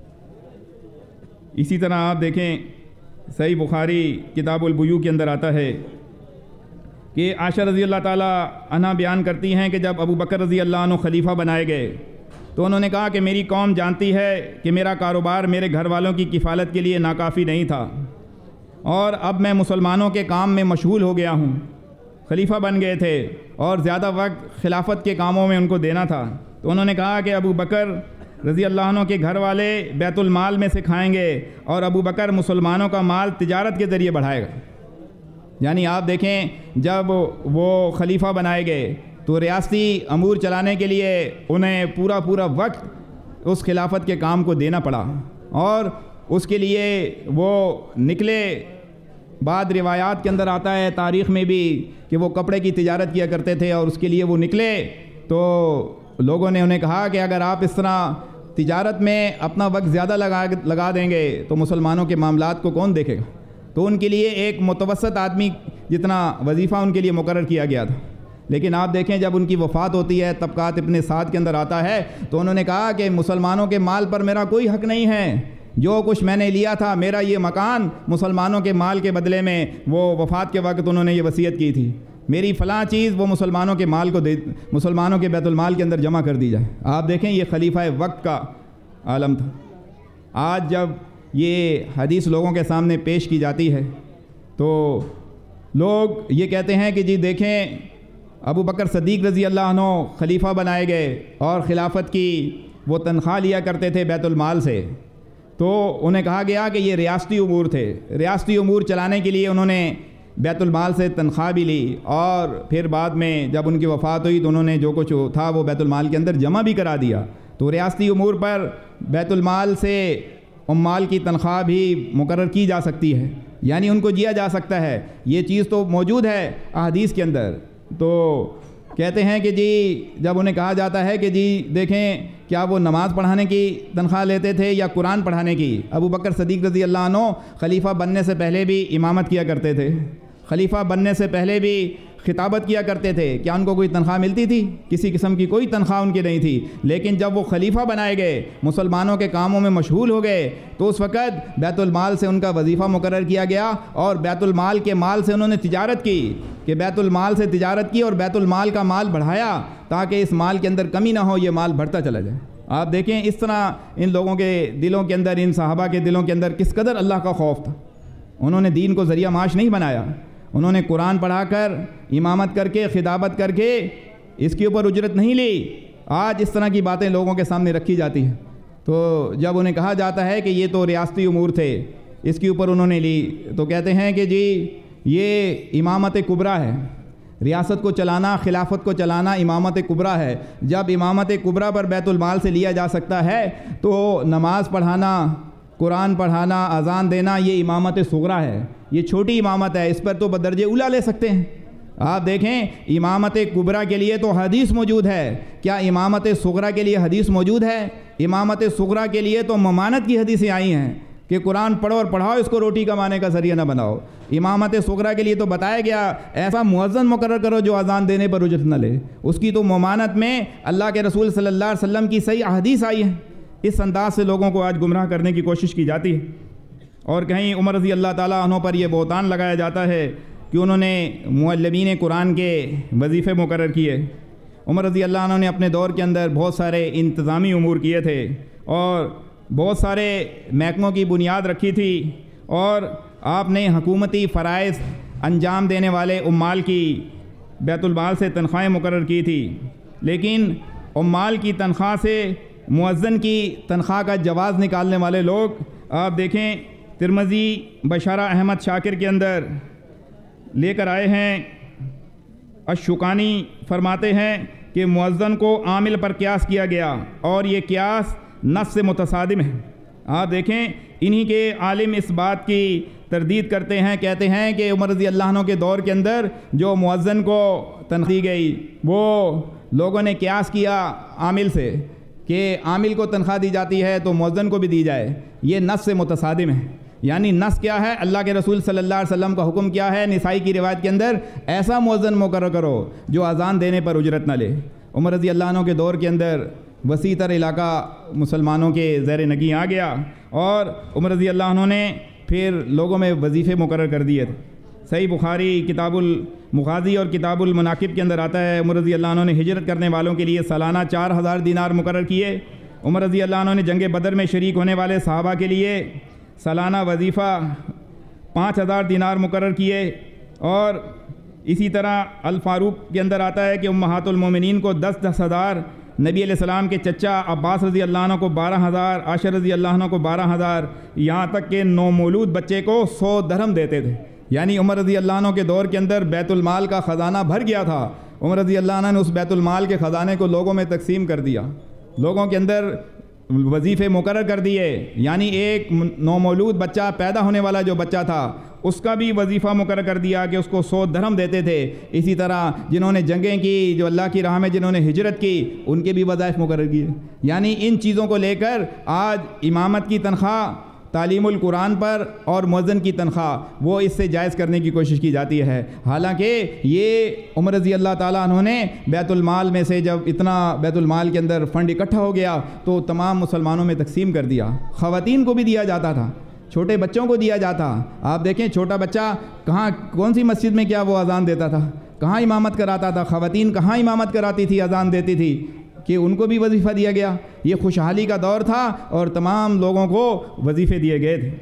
Speaker 1: اسی طرح آپ دیکھیں صحیح بخاری کتاب البیوع کے اندر آتا ہے کہ عائشہ رضی اللہ تعالی عنہ بیان کرتی ہیں کہ جب ابو بکر رضی اللہ عنہ خلیفہ بنائے گئے تو انہوں نے کہا کہ میری قوم جانتی ہے کہ میرا کاروبار میرے گھر والوں کی کفالت کے لیے ناکافی نہیں تھا، اور اب میں مسلمانوں کے کام میں مشغول ہو گیا ہوں۔ خلیفہ بن گئے تھے اور زیادہ وقت خلافت کے کاموں میں ان کو دینا تھا، تو انہوں نے کہا کہ ابو بکر رضی اللہ عنہ کے گھر والے بیت المال میں سے کھائیں گے، اور ابو بکر مسلمانوں کا مال تجارت کے ذریعے بڑھائے گا۔ یعنی آپ دیکھیں جب وہ خلیفہ بنائے گئے تو ریاستی امور چلانے کے لیے انہیں پورا وقت اس خلافت کے کام کو دینا پڑا، اور اس کے لیے وہ نکلے۔ بعد روایات کے اندر آتا ہے تاریخ میں بھی کہ وہ کپڑے کی تجارت کیا کرتے تھے، اور اس کے لیے وہ نکلے تو لوگوں نے انہیں کہا کہ اگر آپ اس طرح تجارت میں اپنا وقت زیادہ لگا دیں گے تو مسلمانوں کے معاملات کو کون دیکھے گا؟ تو ان کے لیے ایک متوسط آدمی جتنا وظیفہ ان کے لیے مقرر کیا گیا تھا۔ لیکن آپ دیکھیں جب ان کی وفات ہوتی ہے، طبقات ابن سعد کے اندر آتا ہے، تو انہوں نے کہا کہ مسلمانوں کے مال پر میرا کوئی حق نہیں ہے، جو کچھ میں نے لیا تھا میرا یہ مکان مسلمانوں کے مال کے بدلے میں، وہ وفات کے وقت انہوں نے یہ وصیت کی تھی میری فلاں چیز وہ مسلمانوں کے مال کو مسلمانوں کے بیت المال کے اندر جمع کر دی جائے۔ آپ دیکھیں یہ خلیفہ وقت کا عالم تھا۔ آج جب یہ حدیث لوگوں کے سامنے پیش کی جاتی ہے تو لوگ یہ کہتے ہیں کہ جی دیکھیں ابو بکر صدیق رضی اللہ عنہ خلیفہ بنائے گئے اور خلافت کی وہ تنخواہ لیا کرتے تھے بیت المال سے، تو انہیں کہا گیا کہ یہ ریاستی امور تھے، ریاستی امور چلانے کے لیے انہوں نے بیت المال سے تنخواہ بھی لی، اور پھر بعد میں جب ان کی وفات ہوئی تو انہوں نے جو کچھ تھا وہ بیت المال کے اندر جمع بھی کرا دیا۔ تو ریاستی امور پر بیت المال سے عمال کی تنخواہ بھی مقرر کی جا سکتی ہے، یعنی ان کو دیا جا سکتا ہے، یہ چیز تو موجود ہے احادیث کے اندر۔ تو کہتے ہیں کہ جی جب انہیں کہا جاتا ہے کہ جی دیکھیں کیا وہ نماز پڑھانے کی تنخواہ لیتے تھے یا قرآن پڑھانے کی؟ ابو بکر صدیق رضی اللہ عنہ خلیفہ بننے سے پہلے بھی امامت کیا کرتے تھے، خلیفہ بننے سے پہلے بھی خطابت کیا کرتے تھے۔ کیا ان کو کوئی تنخواہ ملتی تھی؟ کسی قسم کی کوئی تنخواہ ان کی نہیں تھی، لیکن جب وہ خلیفہ بنائے گئے، مسلمانوں کے کاموں میں مشغول ہو گئے، تو اس وقت بیت المال سے ان کا وظیفہ مقرر کیا گیا، اور بیت المال کے مال سے انہوں نے تجارت کی، کہ بیت المال سے تجارت کی اور بیت المال کا مال بڑھایا تاکہ اس مال کے اندر کمی نہ ہو، یہ مال بڑھتا چلا جائے۔ آپ دیکھیں اس طرح ان لوگوں کے دلوں کے اندر، ان صحابہ کے دلوں کے اندر کس قدر اللہ کا خوف تھا۔ انہوں نے دین کو ذریعہ معاش نہیں بنایا، انہوں نے قرآن پڑھا کر، امامت کر کے، خطابت کر کے اس کے اوپر اجرت نہیں لی۔ آج اس طرح کی باتیں لوگوں کے سامنے رکھی جاتی ہیں، تو جب انہیں کہا جاتا ہے کہ یہ تو ریاستی امور تھے، اس کے اوپر انہوں نے لی، تو کہتے ہیں کہ جی یہ امامت کبریٰ ہے، ریاست کو چلانا، خلافت کو چلانا امامت کبریٰ ہے۔ جب امامت کبریٰ پر بیت المال سے لیا جا سکتا ہے تو نماز پڑھانا، قرآن پڑھانا، اذان دینا یہ امامت صغریٰ ہے، یہ چھوٹی امامت ہے، اس پر تو بدرجہ اولیٰ لے سکتے ہیں۔ آپ دیکھیں امامت کبریٰ کے لیے تو حدیث موجود ہے، کیا امامت صغریٰ کے لیے حدیث موجود ہے؟ امامت صغریٰ کے لیے تو ممانت کی حدیثیں آئی ہیں کہ قرآن پڑھو اور پڑھاؤ، اس کو روٹی کمانے کا ذریعہ نہ بناؤ۔ امامت صغریٰ کے لیے تو بتایا گیا ایسا مؤذن مقرر کرو جو اذان دینے پر اجرت نہ لے، اس کی تو ممانت میں اللہ کے رسول صلی اللہ علیہ وسلم کی صحیح احادیث آئی ہیں۔ اس انداز سے لوگوں کو آج گمراہ کرنے کی کوشش کی جاتی ہے، اور کہیں عمر رضی اللہ تعالیٰ عنہ پر یہ بہتان لگایا جاتا ہے کہ انہوں نے معلمین قرآن کے وظیفے مقرر کیے۔ عمر رضی اللہ عنہ نے اپنے دور کے اندر بہت سارے انتظامی امور کیے تھے اور بہت سارے محکموں کی بنیاد رکھی تھی، اور آپ نے حکومتی فرائض انجام دینے والے عمال کی بیت المال سے تنخواہیں مقرر کی تھی، لیکن عمال کی تنخواہ سے مؤذن کی تنخواہ کا جواز نکالنے والے لوگ آپ دیکھیں ترمذی بشارہ احمد شاکر کے اندر لے کر آئے ہیں۔ الشوکانی فرماتے ہیں کہ مؤذن کو عامل پر قیاس کیا گیا اور یہ قیاس نص سے متصادم ہے۔ آپ دیکھیں انہی کے عالم اس بات کی تردید کرتے ہیں، کہتے ہیں کہ عمر رضی اللہ عنہ کے دور کے اندر جو مؤذن کو تنخواہ دی گئی وہ لوگوں نے قیاس کیا عامل سے، کہ عامل کو تنخواہ دی جاتی ہے تو مؤذن کو بھی دی جائے، یہ نص سے متصادم ہے۔ یعنی نص کیا ہے؟ اللہ کے رسول صلی اللہ علیہ وسلم کا حکم کیا ہے؟ نسائی کی روایت کے اندر ایسا مؤذن مقرر کرو جو اذان دینے پر اجرت نہ لے۔ عمر رضی اللہ عنہ کے دور کے اندر وسیع تر علاقہ مسلمانوں کے زیر نگیں آ گیا، اور عمر رضی اللہ عنہ نے پھر لوگوں میں وظیفے مقرر کر دیے تھے۔ صحیح بخاری کتاب المغازی اور کتاب المناقب کے اندر آتا ہے عمر رضی اللہ عنہ نے ہجرت کرنے والوں کے لیے سالانہ 4000 دینار مقرر کیے۔ عمر رضی اللہ عنہ نے جنگ بدر میں شریک ہونے والے صحابہ کے لیے سالانہ وظیفہ 5000 دینار مقرر کیے، اور اسی طرح الفاروق کے اندر آتا ہے کہ امہات المومنین کو 10,000، نبی علیہ السلام کے چچا عباس رضی اللہ عنہ کو 12,000، عائشہ رضی اللہ عنہ کو 12,000، یہاں تک کہ نومولود بچے کو 100 درہم دیتے تھے۔ یعنی عمر رضی اللہ عنہ کے دور کے اندر بیت المال کا خزانہ بھر گیا تھا۔ عمر رضی اللہ عنہ نے اس بیت المال کے خزانے کو لوگوں میں تقسیم کر دیا، لوگوں کے اندر وظیفے مقرر کر دیے۔ یعنی ایک نومولود بچہ، پیدا ہونے والا جو بچہ تھا، اس کا بھی وظیفہ مقرر کر دیا کہ اس کو 100 درہم دیتے تھے۔ اسی طرح جنہوں نے جنگیں کی، جو اللہ کی راہ میں جنہوں نے ہجرت کی، ان کے بھی وظائف مقرر کیے۔ یعنی ان چیزوں کو لے کر آج امامت کی تنخواہ، تعلیم القرآن پر اور مؤذن کی تنخواہ وہ اس سے جائز کرنے کی کوشش کی جاتی ہے، حالانکہ یہ عمر رضی اللہ تعالیٰ عنہ نے بیت المال میں سے جب اتنا بیت المال کے اندر فنڈ اکٹھا ہو گیا تو تمام مسلمانوں میں تقسیم کر دیا۔ خواتین کو بھی دیا جاتا تھا، چھوٹے بچوں کو دیا جاتا۔ آپ دیکھیں چھوٹا بچہ کہاں، کون سی مسجد میں کیا وہ اذان دیتا تھا؟ کہاں امامت کراتا تھا، خواتین کہاں امامت کراتی تھی، اذان دیتی تھی، کہ ان کو بھی وظیفہ دیا گیا۔ یہ خوشحالی کا دور تھا اور تمام لوگوں کو وظیفے دیے گئے تھے۔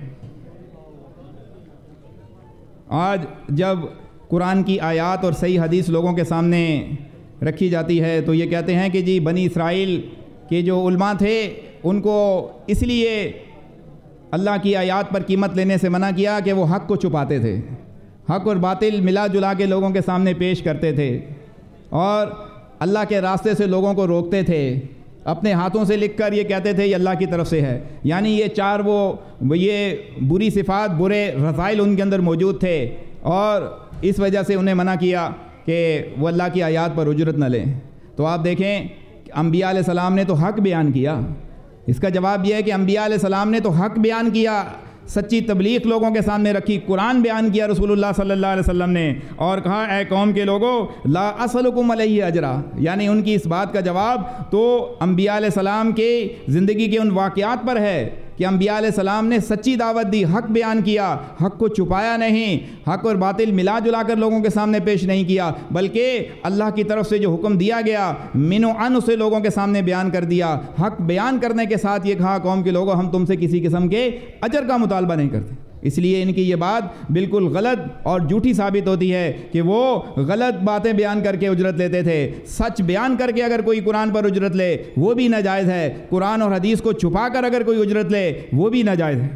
Speaker 1: آج جب قرآن کی آیات اور صحیح حدیث لوگوں کے سامنے رکھی جاتی ہے تو یہ کہتے ہیں کہ جی بنی اسرائیل کے جو علماء تھے ان کو اس لیے اللہ کی آیات پر قیمت لینے سے منع کیا کہ وہ حق کو چھپاتے تھے، حق اور باطل ملا جلا کے لوگوں کے سامنے پیش کرتے تھے اور اللہ کے راستے سے لوگوں کو روکتے تھے، اپنے ہاتھوں سے لکھ کر یہ کہتے تھے یہ اللہ کی طرف سے ہے۔ یعنی یہ چار یہ بری صفات، برے رذائل ان کے اندر موجود تھے اور اس وجہ سے انہیں منع کیا کہ وہ اللہ کی آیات پر اجرت نہ لیں۔ تو آپ دیکھیں انبیاء علیہ السلام نے تو حق بیان کیا، اس کا جواب یہ ہے کہ انبیاء علیہ السلام نے تو حق بیان کیا، سچی تبلیغ لوگوں کے سامنے رکھی، قرآن بیان کیا رسول اللہ صلی اللہ علیہ وسلم نے، اور کہا اے قوم کے لوگوں لا اسألکم علیہ اجرا، یعنی ان کی اس بات کا جواب تو انبیاء علیہ السلام کے زندگی کے ان واقعات پر ہے کہ انبیاء علیہ السلام نے سچی دعوت دی، حق بیان کیا، حق کو چھپایا نہیں، حق اور باطل ملا جلا کر لوگوں کے سامنے پیش نہیں کیا، بلکہ اللہ کی طرف سے جو حکم دیا گیا من و عن اسے لوگوں کے سامنے بیان کر دیا۔ حق بیان کرنے کے ساتھ یہ کہا قوم کے لوگوں ہم تم سے کسی قسم کے اجر کا مطالبہ نہیں کرتے۔ اس لیے ان کی یہ بات بالکل غلط اور جھوٹی ثابت ہوتی ہے کہ وہ غلط باتیں بیان کر کے اجرت لیتے تھے۔ سچ بیان کر کے اگر کوئی قرآن پر اجرت لے وہ بھی ناجائز ہے، قرآن اور حدیث کو چھپا کر اگر کوئی اجرت لے وہ بھی ناجائز ہے۔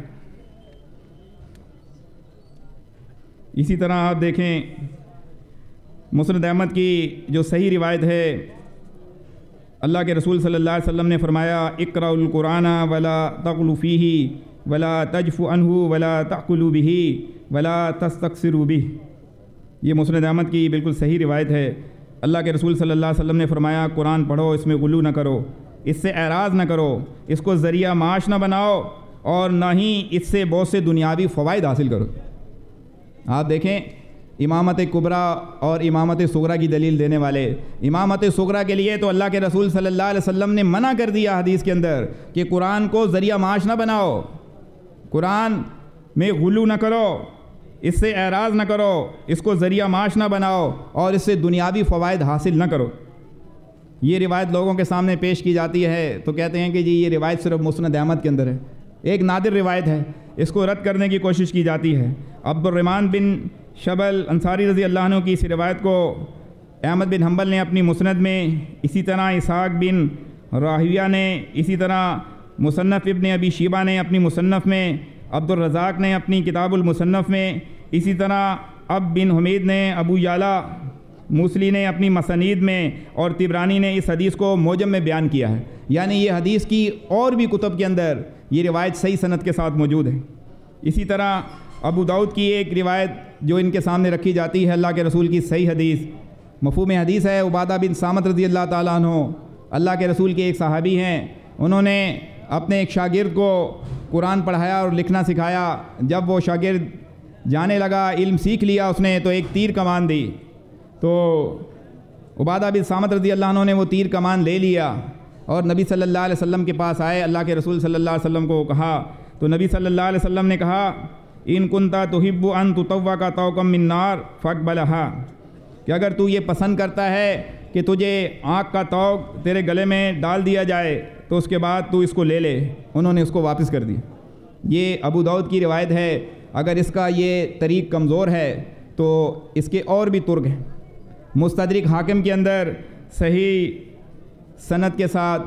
Speaker 1: اسی طرح آپ دیکھیں مسند احمد کی جو صحیح روایت ہے، اللہ کے رسول صلی اللہ علیہ وسلم نے فرمایا اقرأوا القرآن ولا تغلوا فیہ ولا تجفوا عنہ ولا تأکلوا بہ ولا تستکثروا بہ۔ یہ مسند احمد کی بالکل صحیح روایت ہے۔ اللہ کے رسول صلی اللہ علیہ وسلم نے فرمایا قرآن پڑھو، اس میں غلو نہ کرو، اس سے اعراض نہ کرو، اس کو ذریعہ معاش نہ بناؤ اور نہ ہی اس سے بہت سے دنیاوی فوائد حاصل کرو۔ آپ دیکھیں امامت کبریٰ اور امامت صغریٰ کی دلیل دینے والے، امامت صغریٰ کے لیے تو اللہ کے رسول صلی اللہ علیہ وسلم نے منع کر دیا حدیث کے اندر کہ قرآن کو ذریعہ معاش نہ بناؤ، قرآن میں غلو نہ کرو، اس سے اعراض نہ کرو، اس کو ذریعہ معاش نہ بناؤ اور اس سے دنیاوی فوائد حاصل نہ کرو۔ یہ روایت لوگوں کے سامنے پیش کی جاتی ہے تو کہتے ہیں کہ جی یہ روایت صرف مسند احمد کے اندر ہے، ایک نادر روایت ہے، اس کو رد کرنے کی کوشش کی جاتی ہے۔ عبد الرحمن بن شبل انصاری رضی اللہ عنہ کی اس روایت کو احمد بن حنبل نے اپنی مسند میں، اسی طرح اسحاق بن راہویہ نے، اسی طرح مصنف ابن ابی شیبہ نے اپنی مصنف میں، عبد الرزاق نے اپنی کتاب المصنف میں، اسی طرح اب بن حمید نے، ابو یعلا موصلی نے اپنی مسانید میں اور طبرانی نے اس حدیث کو موجم میں بیان کیا ہے۔ یعنی یہ حدیث کی اور بھی کتب کے اندر یہ روایت صحیح سند کے ساتھ موجود ہے۔ اسی طرح ابو داؤد کی ایک روایت جو ان کے سامنے رکھی جاتی ہے، اللہ کے رسول کی صحیح حدیث، مفہوم حدیث ہے، عبادہ بن صامت رضی اللہ تعالیٰ عنہ اللہ کے رسول کے ایک صحابی ہیں، انہوں نے اپنے ایک شاگرد کو قرآن پڑھایا اور لکھنا سکھایا۔ جب وہ شاگرد جانے لگا، علم سیکھ لیا اس نے، تو ایک تیر کمان دی، تو عبادہ بن صامت رضی اللہ عنہ نے وہ تیر کمان لے لیا اور نبی صلی اللہ علیہ وسلم کے پاس آئے، اللہ کے رسول صلی اللہ علیہ وسلم کو کہا، تو نبی صلی اللہ علیہ وسلم نے کہا ان کنتا تحب ان تطوق طوقا من نار فاقبلھا، کہ اگر تو یہ پسند کرتا ہے کہ تجھے آگ کا طوق تیرے گلے میں ڈال دیا جائے تو اس کے بعد تو اس کو لے لے۔ انہوں نے اس کو واپس کر دی۔ یہ ابو داؤد کی روایت ہے، اگر اس کا یہ طریق کمزور ہے تو اس کے اور بھی طرق ہیں۔ مستدرک حاکم کے اندر صحیح سند کے ساتھ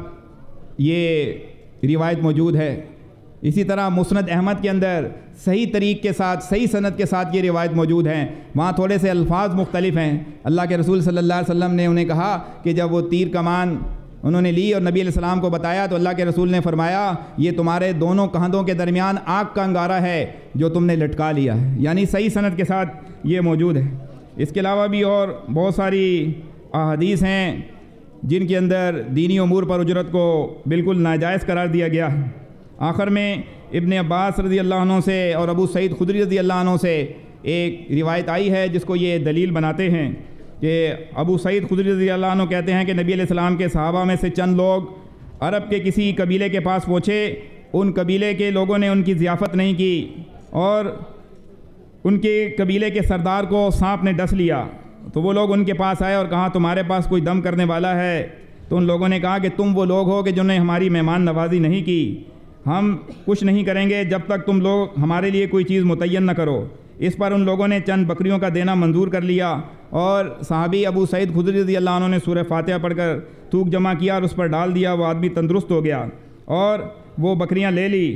Speaker 1: یہ روایت موجود ہے۔ اسی طرح مسند احمد کے اندر صحیح طریق کے ساتھ، صحیح سند کے ساتھ یہ روایت موجود ہیں، وہاں تھوڑے سے الفاظ مختلف ہیں۔ اللہ کے رسول صلی اللہ علیہ وسلم نے انہیں کہا کہ جب وہ تیر کمان انہوں نے لی اور نبی علیہ السلام کو بتایا تو اللہ کے رسول نے فرمایا یہ تمہارے دونوں کندھوں کے درمیان آگ کا انگارہ ہے جو تم نے لٹکا لیا ہے، یعنی صحیح سند کے ساتھ یہ موجود ہے۔ اس کے علاوہ بھی اور بہت ساری احادیث ہیں جن کے اندر دینی امور پر اجرت کو بالکل ناجائز قرار دیا گیا ہے۔ آخر میں ابن عباس رضی اللہ عنہ سے اور ابو سعید خدری رضی اللہ عنہ سے ایک روایت آئی ہے جس کو یہ دلیل بناتے ہیں کہ ابو سعید خدری رضی اللہ عنہ کہتے ہیں کہ نبی علیہ السلام کے صحابہ میں سے چند لوگ عرب کے کسی قبیلے کے پاس پہنچے، ان قبیلے کے لوگوں نے ان کی ضیافت نہیں کی اور ان کے قبیلے کے سردار کو سانپ نے ڈس لیا تو وہ لوگ ان کے پاس آئے اور کہا تمہارے پاس کوئی دم کرنے والا ہے؟ تو ان لوگوں نے کہا کہ تم وہ لوگ ہو کہ جنہوں نے ہماری مہمان نوازی نہیں کی، ہم کچھ نہیں کریں گے جب تک تم لوگ ہمارے لیے کوئی چیز متعین نہ کرو۔ اس پر ان لوگوں نے چند بکریوں کا دینا منظور کر لیا، اور صحابی ابو سعید خدری رضی اللہ عنہ نے سورہ فاتحہ پڑھ کر تھوک جمع کیا اور اس پر ڈال دیا۔ وہ آدمی تندرست ہو گیا اور وہ بکریاں لے لی،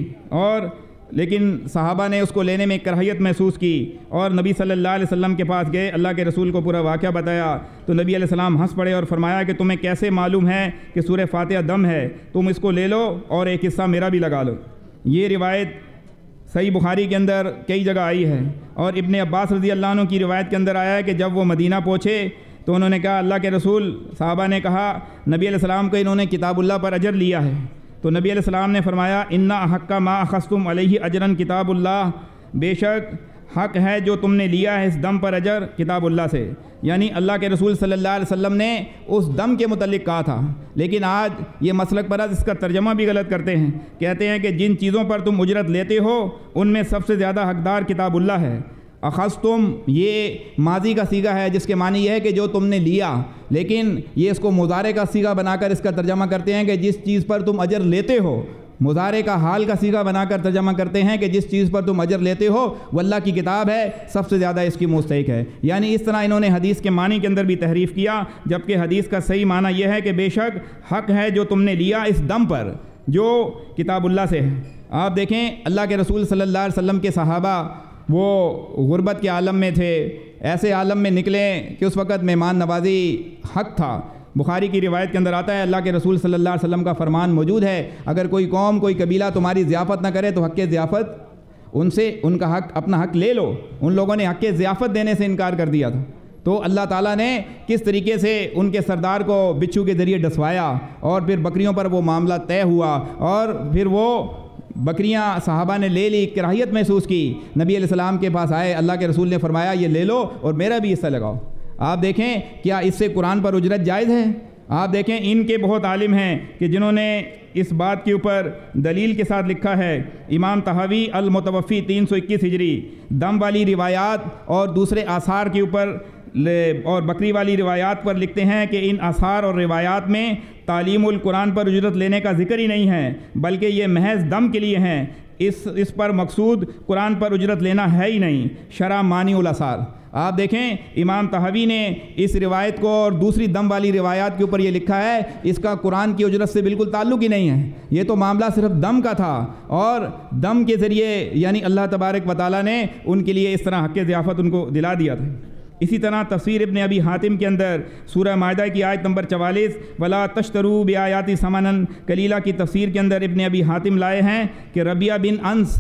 Speaker 1: لیکن صحابہ نے اس کو لینے میں ایک کراہیت محسوس کی اور نبی صلی اللہ علیہ وسلم کے پاس گئے، اللہ کے رسول کو پورا واقعہ بتایا تو نبی علیہ السلام ہنس پڑے اور فرمایا کہ تمہیں کیسے معلوم ہے کہ سورہ فاتحہ دم ہے؟ تم اس کو لے لو اور ایک حصہ میرا بھی لگا لو۔ یہ روایت صحیح بخاری کے اندر کئی جگہ آئی ہے، اور ابن عباس رضی اللہ عنہ کی روایت کے اندر آیا ہے کہ جب وہ مدینہ پہنچے تو انہوں نے کہا اللہ کے رسول، صحابہ نے کہا نبی علیہ السلام کو انہوں نے کتاب اللہ پر اجر لیا ہے، تو نبی علیہ السلام نے فرمایا انا حق ما اخذتم علیہ اجرا کتاب اللہ، بے شک حق ہے جو تم نے لیا ہے اس دم پر اجر کتاب اللہ سے، یعنی اللہ کے رسول صلی اللہ علیہ وسلم نے اس دم کے متعلق کہا تھا۔ لیکن آج یہ مسلک پرست اس کا ترجمہ بھی غلط کرتے ہیں، کہتے ہیں کہ جن چیزوں پر تم اجرت لیتے ہو ان میں سب سے زیادہ حقدار کتاب اللہ ہے۔ اخذتم یہ ماضی کا صیغہ ہے جس کے معنی یہ ہے کہ جو تم نے لیا، لیکن یہ اس کو مضارع کا صیغہ بنا کر اس کا ترجمہ کرتے ہیں کہ جس چیز پر تم اجر لیتے ہو، مضارع کا حال کا صیغہ بنا کر ترجمہ کرتے ہیں کہ جس چیز پر تم اجر لیتے ہو وہ اللہ کی کتاب ہے، سب سے زیادہ اس کی مستحق ہے۔ یعنی اس طرح انہوں نے حدیث کے معنی کے اندر بھی تحریف کیا، جبکہ حدیث کا صحیح معنی یہ ہے کہ بے شک حق ہے جو تم نے لیا اس دم پر جو کتاب اللہ سے ہے۔ آپ دیکھیں اللہ کے رسول صلی اللہ علیہ وسلم کے صحابہ وہ غربت کے عالم میں تھے، ایسے عالم میں نکلے کہ اس وقت مہمان نوازی حق تھا۔ بخاری کی روایت کے اندر آتا ہے اللہ کے رسول صلی اللہ علیہ وسلم کا فرمان موجود ہے، اگر کوئی قوم کوئی قبیلہ تمہاری ضیافت نہ کرے تو حق ضیافت ان سے ان کا حق اپنا حق لے لو۔ ان لوگوں نے حق ضیافت دینے سے انکار کر دیا تھا، تو اللہ تعالیٰ نے کس طریقے سے ان کے سردار کو بچھو کے ذریعے ڈسوایا اور پھر بکریوں پر وہ معاملہ طے ہوا، اور پھر وہ بکریاں صحابہ نے لے لی، کراہیت محسوس کی، نبی علیہ السلام کے پاس آئے، اللہ کے رسول نے فرمایا یہ لے لو اور میرا بھی حصہ لگاؤ۔ آپ دیکھیں کیا اس سے قرآن پر اجرت جائز ہے؟ آپ دیکھیں ان کے بہت عالم ہیں کہ جنہوں نے اس بات کے اوپر دلیل کے ساتھ لکھا ہے۔ امام طحاوی المتوفی 321 ہجری دم والی روایات اور دوسرے آثار کے اوپر اور بکری والی روایات پر لکھتے ہیں کہ ان آثار اور روایات میں تعلیم القرآن پر اجرت لینے کا ذکر ہی نہیں ہے، بلکہ یہ محض دم کے لیے ہیں، اس پر مقصود قرآن پر اجرت لینا ہے ہی نہیں۔ شرح مانی الاثار آپ دیکھیں امام طحاوی نے اس روایت کو اور دوسری دم والی روایات کے اوپر یہ لکھا ہے اس کا قرآن کی اجرت سے بالکل تعلق ہی نہیں ہے، یہ تو معاملہ صرف دم کا تھا، اور دم کے ذریعے یعنی اللہ تبارک و تعالیٰ نے ان کے لیے اس طرح حق ضیافت ان کو دلا دیا تھا۔ اسی طرح تفسیر ابن ابی حاتم کے اندر سورہ مائدہ کی آیت نمبر 44 ولا تشتروا بآیاتی ثمنا قلیلا کی تفسیر کے اندر ابن ابی حاتم لائے ہیں کہ ربیہ بن انس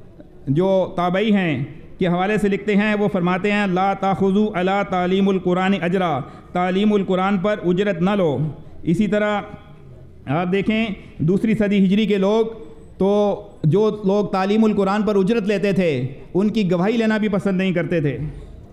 Speaker 1: جو تابعی ہیں کے حوالے سے لکھتے ہیں، وہ فرماتے ہیں لا تاخذوا علی تعلیم القرآن اجرا، تعلیم القرآن پر اجرت نہ لو۔ اسی طرح آپ دیکھیں دوسری صدی ہجری کے لوگ تو جو لوگ تعلیم القرآن پر اجرت لیتے تھے ان کی گواہی لینا بھی پسند نہیں کرتے تھے۔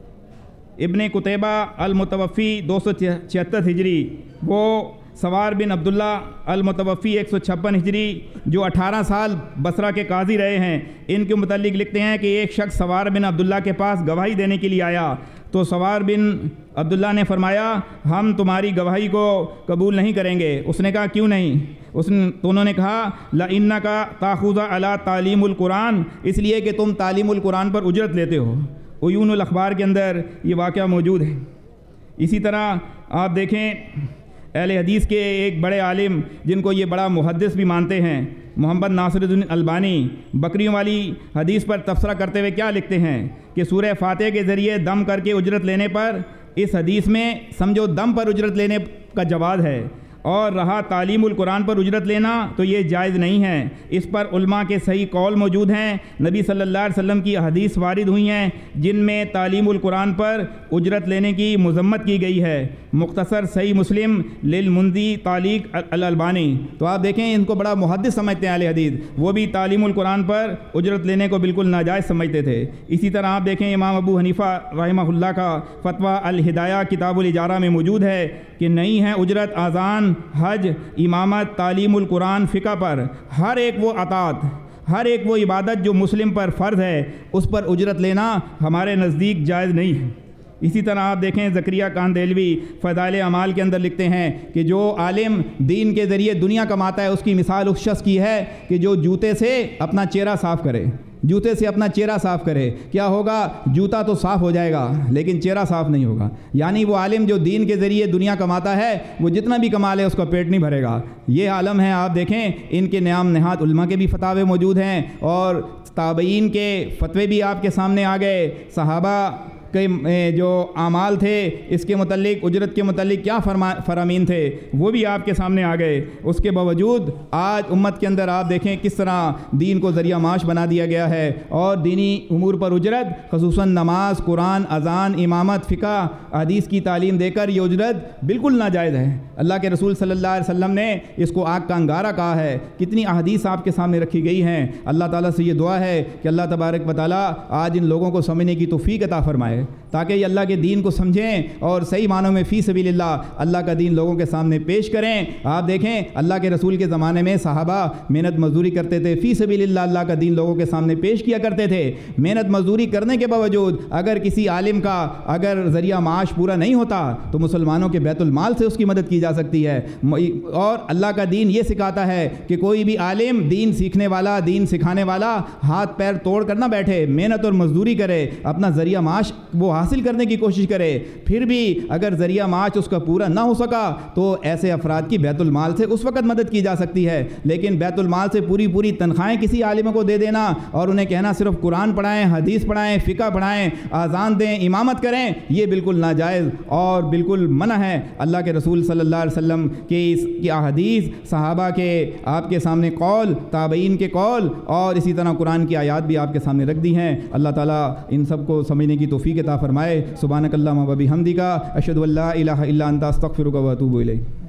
Speaker 1: ابن قتیبہ المتوفی 276 ہجری وہ سوار بن عبداللہ المتوفی 156 ہجری جو 18 سال بصرہ کے قاضی رہے ہیں، ان کے متعلق لکھتے ہیں کہ ایک شخص سوار بن عبداللہ کے پاس گواہی دینے کے لیے آیا تو سوار بن عبداللہ نے فرمایا ہم تمہاری گواہی کو قبول نہیں کریں گے۔ اس نے کہا کیوں نہیں؟ تو انہوں نے کہا لَإِنَّكَ تَأْخُذُ عَلَىٰ تعلیم القرآن، اس لیے کہ تم تعلیم القرآن پر اجرت لیتے ہو۔ عیون الاخبار کے اندر یہ واقعہ موجود ہے۔ اسی طرح آپ دیکھیں اہل حدیث کے ایک بڑے عالم جن کو یہ بڑا محدث بھی مانتے ہیں محمد ناصر الدین البانی بکریوں والی حدیث پر تبصرہ کرتے ہوئے کیا لکھتے ہیں کہ سورہ فاتحہ کے ذریعے دم کر کے اجرت لینے پر اس حدیث میں سمجھو دم پر اجرت لینے کا جواز ہے، اور رہا تعلیم القرآن پر اجرت لینا تو یہ جائز نہیں ہے۔ اس پر علماء کے صحیح قول موجود ہیں، نبی صلی اللہ علیہ وسلم کی حدیث وارد ہوئی ہیں جن میں تعلیم القرآن پر اجرت لینے کی مذمت کی گئی ہے۔ مختصر صحیح مسلم للمنذی تعلیق الالبانی، تو آپ دیکھیں ان کو بڑا محدث سمجھتے ہیں اہل حدیث، وہ بھی تعلیم القرآن پر اجرت لینے کو بالکل ناجائز سمجھتے تھے۔ اسی طرح آپ دیکھیں امام ابو حنیفہ رحمہ اللہ کا فتویٰ الہدایہ کتاب الاجارہ میں موجود ہے کہ نہیں ہے اجرت اذان، حج، امامت، تعلیم القرآن، فقہ پر ہر ایک وہ اطاعت، ہر ایک وہ عبادت جو مسلم پر فرض ہے اس پر اجرت لینا ہمارے نزدیک جائز نہیں ہے۔ اسی طرح آپ دیکھیں زکریا کاندیلوی فضائل اعمال کے اندر لکھتے ہیں کہ جو عالم دین کے ذریعے دنیا کماتا ہے اس کی مثال اس شخص کی ہے کہ جو جوتے سے اپنا چہرہ صاف کرے، جوتے سے اپنا چہرہ صاف کرے۔ کیا ہوگا؟ جوتا تو صاف ہو جائے گا لیکن چہرہ صاف نہیں ہوگا۔ یعنی وہ عالم جو دین کے ذریعے دنیا کماتا ہے وہ جتنا بھی کما لے اس کا پیٹ نہیں بھرے گا۔ یہ عالم ہے۔ آپ دیکھیں ان کے نام نہاد علماء کے بھی فتاوے موجود ہیں اور تابعین کے فتوے بھی آپ کے سامنے آ گئے۔ صحابہ کے جو اعمال تھے اس کے متعلق، اجرت کے متعلق کیا فرامین تھے وہ بھی آپ کے سامنے آ گئے۔ اس کے باوجود آج امت کے اندر آپ دیکھیں کس طرح دین کو ذریعہ معاش بنا دیا گیا ہے، اور دینی امور پر اجرت خصوصاً نماز، قرآن، اذان، امامت، فقہ، حدیث کی تعلیم دے کر یہ اجرت بالکل ناجائز ہے۔ اللہ کے رسول صلی اللہ علیہ وسلم نے اس کو آگ کا انگارہ کہا ہے۔ کتنی احادیث آپ کے سامنے رکھی گئی ہیں۔ اللہ تعالیٰ سے یہ دعا ہے کہ اللہ تبارک و تعالیٰ آج ان لوگوں کو سمجھنے کی توفیق عطا فرمائے تاکہ یہ اللہ کے دین کو سمجھیں اور صحیح معنوں میں فی سبیل اللہ کا دین لوگوں کے سامنے پیش کریں۔ آپ دیکھیں اللہ کے رسول کے زمانے میں صحابہ محنت مزدوری کرتے تھے، فی سبیل اللہ کا دین لوگوں کے سامنے پیش کیا کرتے تھے۔ محنت مزدوری کرنے کے باوجود اگر کسی عالم کا اگر ذریعہ معاش پورا نہیں ہوتا تو مسلمانوں کے بیت المال سے اس کی مدد کی جا سکتی ہے۔ اور اللہ کا دین یہ سکھاتا ہے کہ کوئی بھی عالم دین سیکھنے والا، دین سکھانے والا ہاتھ پیر توڑ کر نہ بیٹھے، محنت اور مزدوری کرے، اپنا ذریعہ معاش وہ حاصل کرنے کی کوشش کرے۔ پھر بھی اگر ذریعہ معاش اس کا پورا نہ ہو سکا تو ایسے افراد کی بیت المال سے اس وقت مدد کی جا سکتی ہے، لیکن بیت المال سے پوری تنخواہیں کسی عالم کو دے دینا اور انہیں کہنا صرف قرآن پڑھائیں، حدیث پڑھائیں، فقہ پڑھائیں، اذان دیں، امامت کریں، یہ بالکل ناجائز اور بالکل منع ہے۔ اللہ کے رسول صلی اللہ علیہ وسلم کی اس کی احادیث، صحابہ کے آپ کے سامنے قول، تابعین کے قول اور اسی طرح قرآن کی آیات بھی آپ کے سامنے رکھ دی ہیں۔ اللہ تعالیٰ ان سب کو سمجھنے کی توفیق عطا فرمائے۔ سبحانک اللہم و بحمدک، اشہد ان لا الہ الا انت، استغفرک و اتوب الیک۔